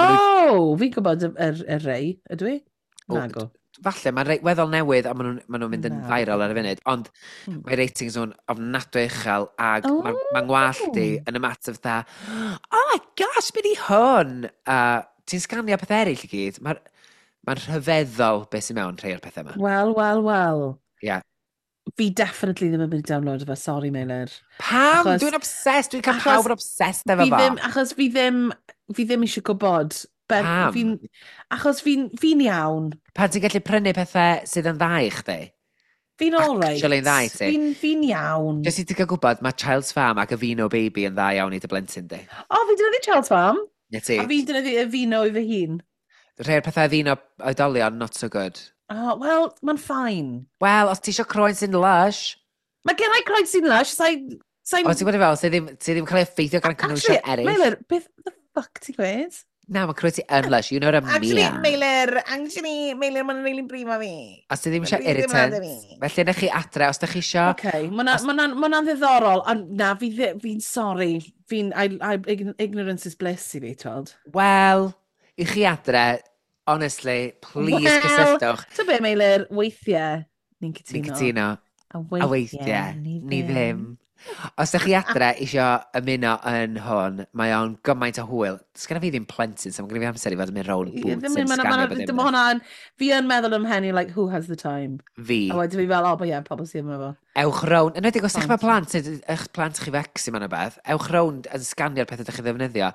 Fi'n gwybod y rei, ydw i? Nago. Falle, mae'n weddol newydd a maen nhw'n mynd yn viral ar y funud, ond mae ratings nhw'n ofnadwy uchel ac mae'n ngwallt di yn y matter dda, oh my gosh, be di hwn? Ti'n sganio pethau eraill i gyd? Mae'n rhyfeddol beth sy'n mewn rhai o'r pethau yma. Wel. Yeah. Fi definitely ddim yn mynd i download efo, sorry Meilir. Pam? Dwi'n obsessed, dwi'n cael pawb yn obsessed efo fo. Achos fi ddim eisiau gwybod. Pam? Achos fi'n iawn. Pan ti'n gallu prynu pethau sydd yn dda i chdi? Fi'n all-right. Actually yn dda i ti? Fi'n iawn. Jyst i ti gael gwybod, mae Child's Farm ac y Vino Baby yn dda iawn i dy blentyn di. Fi'n dynyddio Child's Farm. Ie ti? A fi'n dynyddio y fino i fy hun. Rhai'r pethau Vino oedolion, not so good. Wel, mae'n ffain. Wel, os ti eisiau croen sy'n lush... Mae gen i croen sy'n lush, sa'n... O, ti'n gwybod i fel, ti ddim cael ei effeithio gan cynwysion eraill? Meilir, beth the fuck ti'n gweud? Na, mae croen ti yn lush, you know what I mean. Actually, Meilir, mae'n rili brif a fi. Os ti ddim eisiau irritant, felly ydych chi adre, os ydych chi eisiau... Mae'n ddiddorol, ond na, fi'n sorry. Ignorance is bliss i fi, tweld. Wel, i chi adre, honestly, please cysylltwch. So be, Meilir, weithiau, ni'n cytuno. Ni'n cytuno. A weithiau, ni ddim. Os ydych chi adre eisiau ymuno yn hwn, mae o'n gymaint o hwyl. Sgynna fi ddim plentyn, so mae gen i fi amser i fod yn mynd rown boots yn sganio bod dim hwnna'n... Fi yn meddwl am henni, like, who has the time? Fi. A wedyn fi fel, pobl sy'n yma fo. Ewch rown, yn wedi, os ydych chi'n plant, eich plant chi fecsi ma'n o beth, ewch rown yn sganio'r pethau ydych chi ddefnyddio.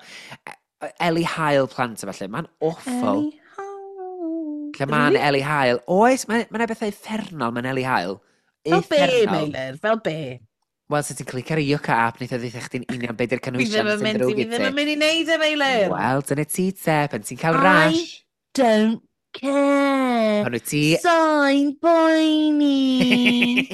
Eli Hael plant o falle, mae'n awful. Eli Hael. Lle mae'n Eli Hael. Oes, mae'n bethau effernol, mae'n Eli Hael. Fel be, Meilir, fel be? Wel, so ti'n clic ar y Yuka app, wneud o ddweud chdi'n union beth yw'r cynwysion sy'n ddrwg i ti. Fi ddim yn mynd i neud e, Meilir. Wel, dyna ti te, pan ti'n cael rash. I don't care. Pan wyt ti... Sain boeni.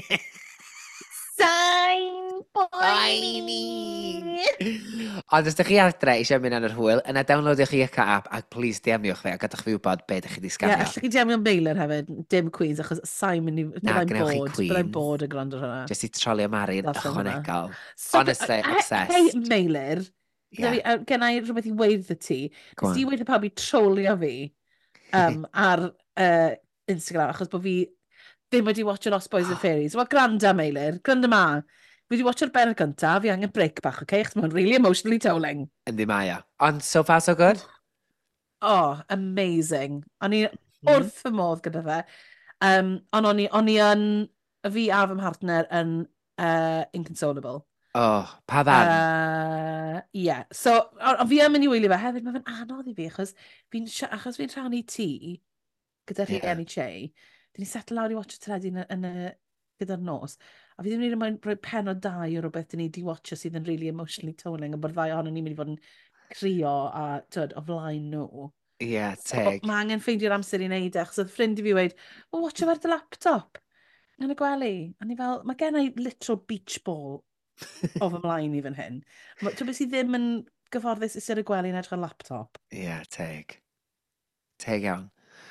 Sain boeni. Ond os ydych chi adre eisiau mynd ar yr hwyl, yna downloadiwch chi Yuka app a please DMiwch fe a gadwch fi wybod beth ydych chi wedi sganio. Allwch chi DMio'n Meilir hefyd, dim Queens, achos sain mynd i... Byddai'n bod y gwrando hwnna. Just i trolio Mari'n ychwanegol. Honestly, obsessed. Hey, Meilir, gen i rhywbeth i weid y ti. Nes i weid y pawb i trolio fi ar Instagram, achos bod fi ddim wedi watch Lost Boys and Fairies. Wel, granda, Meilir, granda ma. Fi wedi watcho'r benod gyntaf, fi angen break bach, okay? Chos mae'n really emotionally towling. Yndi mae o. Ond so far so good? Amazing. O'n i wrth fy modd gyda fe. Ond o'n i yn, fi a fy mhartner yn inconsolable. Pa fan? Yeah. So, fi yn mynd i wylio fe hefyd, mae fe'n anodd i fi, achos fi'n rhannu tŷ gyda rhieni Che. Dyn ni settle lawr i watch y teledu gyda'r nos. A fi ddim wedi rhoi pen o dau o rhywbeth dyn ni wedi watcho sydd yn really emotionally towling, a bod ddau ohono ni'n mynd i fod yn crio a, o flaen nhw. Ie, So, teg. mae angen ffeindio'r amser i wneud e, achos oedd ffrind i fi wedi, o, watch ar dy laptop, yn y gwely. A ni fel, mae gen i literal beach ball o fy mlaen i fan hyn. Ti'n beth sydd ddim yn gyfforddus eisiau y gwely yn edrych ar laptop? Ie, teg. Teg iawn.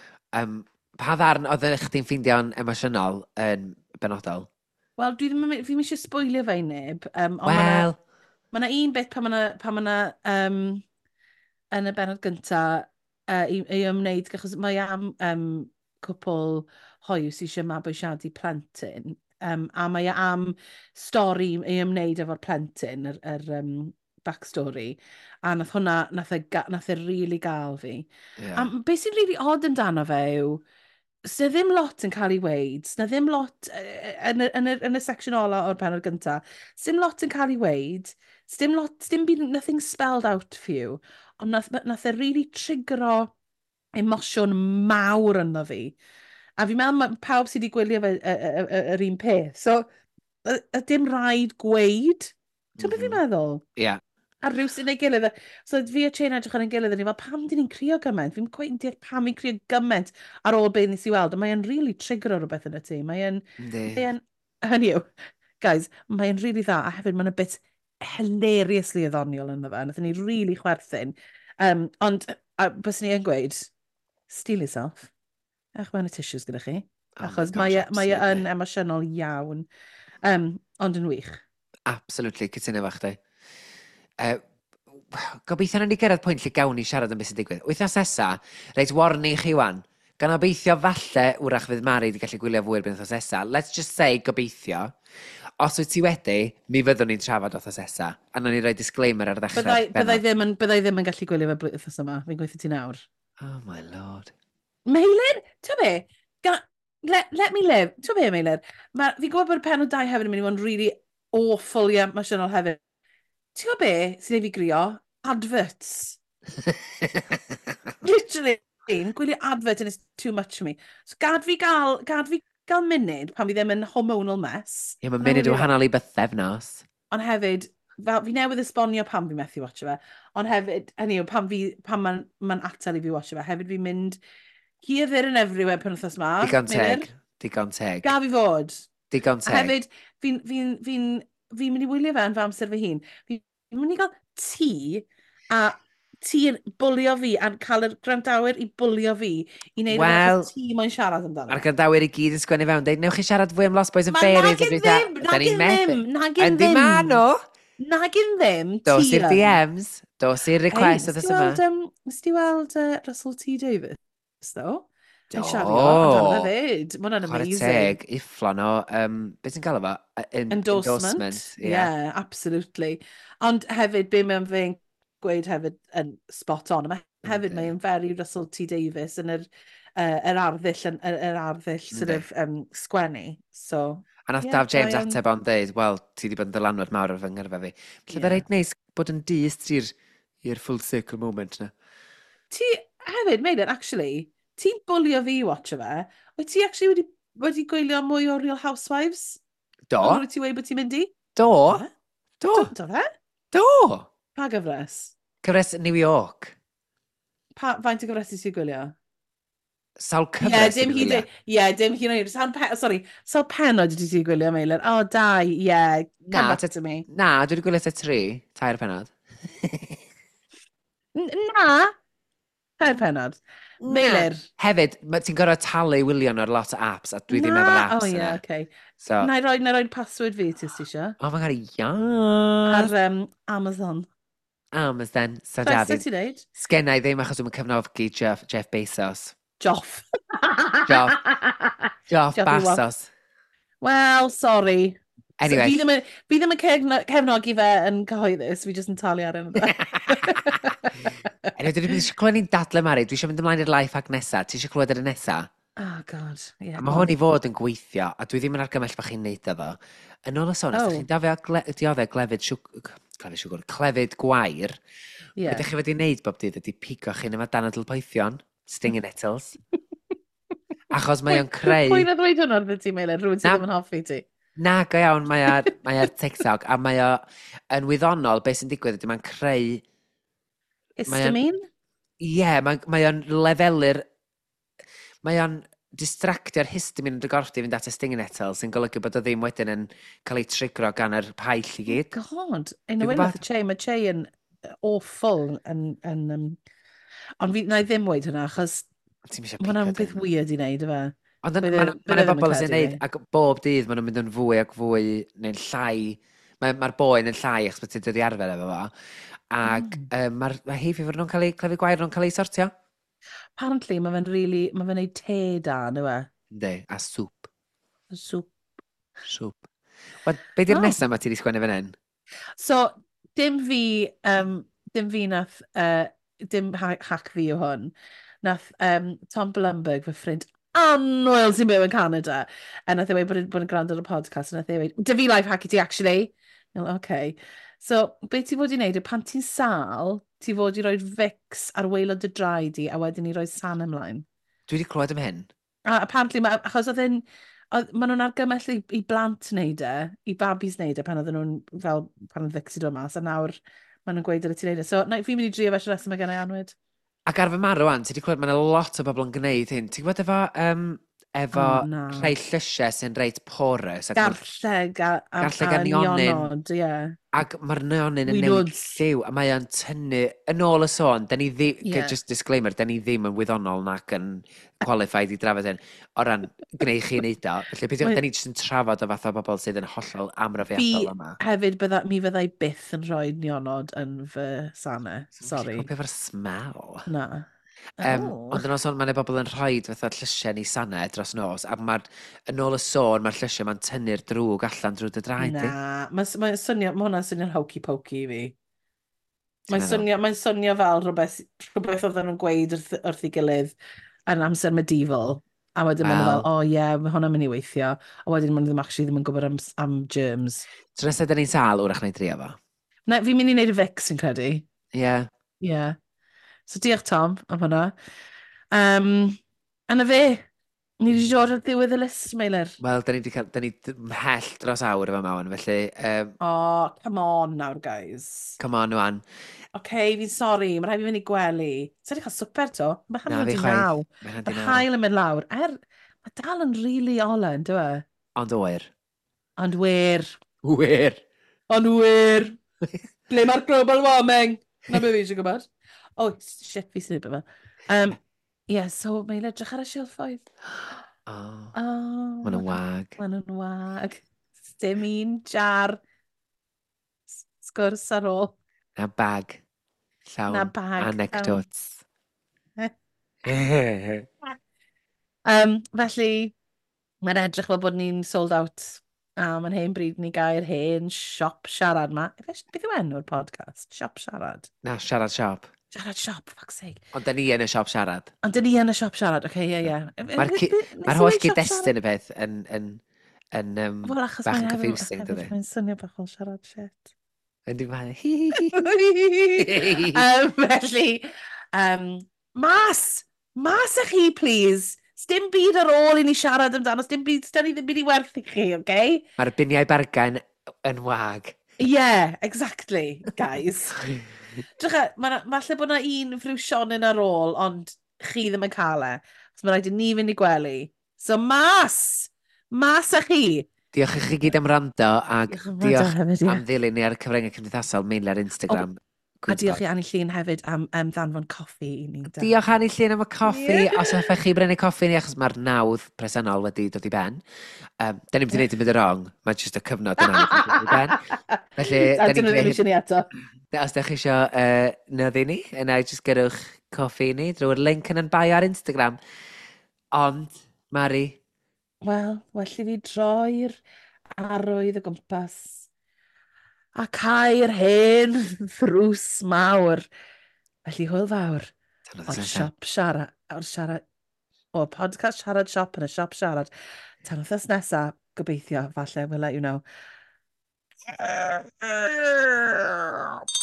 Pa ddarn oedd chdi'n ffeindio'n emosiynol yn benodol? Wel, dwi ddim yn, fi ddim eisiau sbwylio fe i neb, ond Wel, ma' 'na un bit pan ma' 'na, yn y bennod gynta, i ymwneud, achos mae am cwpl hoyw sydd eisiau mabwysiadu plentyn, a mae e am stori i ymwneud efo'r plentyn, backstory, a nath e rili gael fi. ie. A beth sy'n rili odd amdano fe yw, Sna ddim lot yn cael ei weid, sna ddim lot yn y section ola o'r penod gynta, sdim lot yn cael ei weid, sdim byd, nothing spelled out for you, ond nath e really triggero emosiwn mawr yno fi. A fi'n meddwl mae pawb sydd wedi gwylio fe yr un peth. So, dim rhaid gweud. Ti'n beth fi'n Mhm. meddwl? Ie. A rhyw sy'n ei gilydd. So fi a Chain edrych ar ein gilydd, a ni fel, pam dyn ni'n crio gymaint? Fi'n gweud yn deall pam ni'n crio gymaint ar ôl beth nes i weld. A mae'n really trigger o rhywbeth yn y tŷ. Yndi. Hynny yw, guys, mae'n really dda. A hefyd mae'n a bit hilariously ddoniol yn fe. Nath ni really chwerthin. Ond, bys ni yn gweud, steal yourself. Ewch mewn y tissues gyda chi. Oh my Achos gosh, mae e yn absolutely. emosiynol iawn. Ond yn wych. Absolutely, cytuno efo chdi. Uh, Gobeithio na ni gyrraedd pwynt lle gawn ni siarad am beth sy'n digwydd. Wythnos nesa, reit warning chi wan. Gan obeithio falle wrach fydd Mari wedi gallu gwylio fwy'r bydd wythnos nesa. Let's just say gobeithio. Os wyt ti wedi, mi fyddwn ni'n trafod wythnos nesa. A na ni roi disclaimer ar ddechrau. Byddai ddim yn gallu gwylio fe blwyddyn yma. Fi'n gweithio ti nawr. Oh my lord. Meilir, ti'n be? Let me live. Ti'n be, Meilir? Fi'n gwybod bod y penod 2 hefyd yn mynd i fod yn really awful i emosiynol hefyd. Ti'n gwybod be sy'n ei fi grio? Adverts. Literally, gwylio advert and it's too much for me. So gad fi gael munud pan fi ddim yn hormonal mess. Ie, mae'n munud wahanol i bythefnos. Ond hefyd, fi newydd esbonio pam fi methu watcho fe. Ond hefyd, hynny yw, pan ma'n atal i fi watcho fe. Hefyd fi'n mynd here, there and everywhere pan wythnos ma. Digon teg. Digon teg. Ga fi fod. Digon A teg. hefyd, fi'n mynd i wylio fe yn fy amser fy hun. Fi'n mynd i gael ti, a ti'n bwlio fi, a cael y gwrandawyr i bwlio fi, i wneud Wel, ti moyn siarad amdano. Mae'r grandawyr i gyd yn sgwennu fewn. Deud, newch chi siarad fwy am Lost Boys and Ma' Fairies. nag yn ddim, nag yn ddim, nag yn Yndi ddim. ma nhw. Nag yn ddim, Dos ti i'r DMs. Dos i'r request o ddys yma. Nes ti weld Russell T Davies, though? Do. Yn siario amdano fyd. Ma' hwnna'n Chwarae amazing. teg, ufflon o, beth sy'n gael efo? Endorsement. Yeah, absolutely. Ond hefyd, be mae'n fe'n gweud hefyd yn spot on. Hefyd, mae'n very Russell T Davies yn yr arddull sort of sgwennu. So, A nath Daf James ateb o'n dweud, wel, ti di bod yn dylanwad mawr ar fy ngyrfa fi. Lle fe reit neis bod yn dyst i'r full circle moment na. Ti hefyd, Meilir, actually, ti'n bwlio fi watcho fe. Wyt ti actually wedi gwylio mwy o Real Housewives? Do? Wyt ti wedi bod ti'n mynd i? Do? Do? Do? Do fe? Do? Pa gyfres? Cyfres New York. Faint o gyfres ti'n gwylio? Sawl cyfres dim hyd yn oed. Sawl penod ydy ti'n gwylio, Meilir? O, 2, ie. Come back to me. Na, dwi wedi gwylio 3, tair penod. Na! 4 penod. Meilir. Hefyd, ti'n gorfod talu wilion ar lot o apps, a dwi ddim efo'r apps yna. yna. O, ie, okay. So, Na i roi password fi, ti eisiau? oh my god, yes. Ar Amazon. Amazon, so Beth David. ti'n neud? Sgennau ddim achos dwi'n cyfnofgu Jeff Bezos. Joff. Joff Bezos. Well, sorry. Anyway. So, fi ddim yn cefnogi fe yn cyhoeddus, fi jyst yn talu ar yna. Anyway, dwi eisiau clywed ni'n dadle, Mari. Dwi eisiau mynd ymlaen i'r life hack nesa. Ti eisiau clywed ar y nesa? Oh, God. Yeah, a mae hwn i fod yn gweithio, a dwi ddim yn argymell bod chi'n neud efo. Yn ôl y sôn, os chi'n dioddau clefyd gwair, ydych chi wedi wneud bob dydd ydy pigo chi'n efo dan y dylpoethion, stinging nettles. Achos mae o'n creu... Pwy'n a ddweud hwnna wrth ti, Meilir? Rwy'n sydd ddim yn hoffi ti. Na, go iawn, mae ar TikTok, a mae o yn wyddonol, beth sy'n digwydd ydy mae'n creu... Histamine? Ie, mae o'n lefelu'r... Mae o'n distractio'r histamine yn dy gorff di fynd at y stinging nettle, sy'n golygu bod o ddim wedyn yn cael ei trigro gan yr paill i Oh gyd. god, ein Dwi'n o nath gwybod? y Che, mae Che yn awful ond fi na i ddim weid hynna, achos Ti'n mysio mae pico hwnna'n beth dyn. weird i wneud, yfe? Ond Bydd mae e ddim yn bobl sy'n credu fi. neud, ac bob dydd maen nhw'n mynd yn fwy ac fwy neu'n llai. Mae'r boen yn llai achos bod ti wedi arfer efo fo. Ac Mm. mae hi fi fod nhw'n cael ei, clefi gwair nhw'n cael ei sortio. Apparently, mae fe'n neud te da, yw e? Ynddi, a swp. Swp. Swp. Wel, be di'r Oh. nesaf mae ti wedi sgwennu fan hyn? So, dim fi nath, dim hack fi o hwn. Nath Tom Blumberg, fy ffrind annwyl sy'n byw yn Canada. A nath e weid bod yn gwrando ar y podcast. A nath e weid, dy fi life hack i ti, actually. Okay. So, be ti fod i wneud yw pan ti'n sal, ti fod i roi fix ar waelod dy draed di, a wedyn i roi san ymlaen. Dwi wedi clywed am hyn. A apparently, achos oedd e'n... Maen nhw'n argymell i blant wneud e, i babis wneud e pan oedden nhw'n fel pan oedd Vixi dod mas, a nawr maen nhw'n gweud ar y ti wneud e. So, fi'n mynd i drio fe sy'n reswm mae gen i anwyd. Ac ar fy marw an, ti wedi clywed, mae yna lot o bobl yn gwneud hyn. Ti'n gwybod efo O, na. rhai llysiau sy'n reit porous. Garlleg Garlleg a a nionyn. nionod, ie. Ac mae'r nionyn yn newid Wynwds. lliw, a mae o'n tynnu, yn ôl y sôn, da ni ddim, Ie. just disclaimer, da ni ddim yn wyddonol nac yn qualified i drafod hyn, o ran gwneud chi wneud o. Felly, beth Mae- da ni jyst yn trafod o fath o bobl sydd yn hollol Fi amrafiadol yma. hefyd, mi fyddai byth yn rhoi nionod yn fy sanau. Sorry. Ti'n gwybod efo'r smell? Na. Oh. Ond yn ôl sôn, mae'n bobl yn rhoi fatha llysiau ni sanau dros nos, a yn ôl y sôn, mae'r llysiau mae'n tynnu'r drwg allan drwy dy draed Na. di. Mae hwnna'n swnio'n hokey-pokey i fi. Ti'n meddwl? Mae'n swnio fel rhywbeth oedden nhw'n gweud wrth ei gilydd yn amser medieval. A wedyn maen nhw fel, Wel, o ie, mae hwnna'n mynd i weithio. A wedyn maen nhw ddim actually ddim yn gwybod am germs. tro nesaf da ni'n sal, wrach neu drio fo. Na, fi'n mynd i wneud y fix yn credu. Ie. Ie. Yeah. So diolch Tom am hwnna. A na fe, ni wedi dod ar ddiwedd y list, Meilir. Wel, da ni mhell dros awr efo mawn, felly, Oh, come on nawr, guys. come on, wan. Fi'n sori, mae rhaid fi fynd i gwely. Sa'n i cael swper to? Mae Na, hanner fi di chwaith. naw. Mae'n handi Mae'r naw. hael yn mynd lawr. Mae dal yn rili olen, dwi e? Ond oer. Ond wir. Wir. Ond wir. Ble mae'r global warming? Na be fi eisiau gwybod. Oh, shit, fi sy'n fe. So mae'n edrych ar y silffoedd. Oh, Oh, ma'n wag. maen nhw'n wag. Dim un jar sgwrs ar ôl. Na bag. Llawn. Na bag. Anecdotes. Felly, mae'n edrych fel bod ni'n sold out. A mae'n hen bryd ni gael hen siop siarad ma. Beth yw enw'r podcast? Siop siarad. Na, siarad siop. Siarad siop, fuck's sake. Ond da ni yn y siop siarad. Ond dyn ni yn y siop siarad, oce, ie. Mae'r holl gyd-destun y peth yn Wel, achos bach yn mae confusing, dydy. Mae'n swnio bach o siarad shit. Yndi mae. Felly, mas! Mas ych chi, please! Sdim byd ar ôl i ni siarad amdano, sdim byd, sdim ni ddim byd i werthu chi, oce? Mae'r biniau bargain yn wag. Yeah, exactly, guys. Drycha, falle bod na un ffrwsionin ar ôl, ond chi ddim yn cael e. So mae rhaid i ni fynd i gwely. So mas! Mas â chi! Diolch i chi gyd am rando, ac Diolch am wrando diolch hefyd, ie. am ddilyn ni ar y cyfryngau cymdeithasol, mainly ar Instagram. A diolch i Annie Llun hefyd am ddanfon coffi i ni. Diolch Annie Llun am y coffi. Os hoffech chi brynu coffi ni, achos mae'r nawdd presennol wedi dod i ben. Da ni wedi gwneud yn mynd y wrong. Mae jyst y cyfnod yna wedi dod i ben. Felly, A dyn nhw ddim eisiau ni eto. Os ydych chi eisiau nyddu ni, yna jyst gyrwch coffi ni drwy'r link yn bio ar Instagram. Ond, Mari. Wel, well i fi droi'r arwydd o gwmpas a cael hen ddrws mawr. Felly hwyl fawr o'r siop siarad, o'r podcast siarad siop yn y siop siarad. Tan wythnos nesaf, gobeithio, falle, we'll let you know.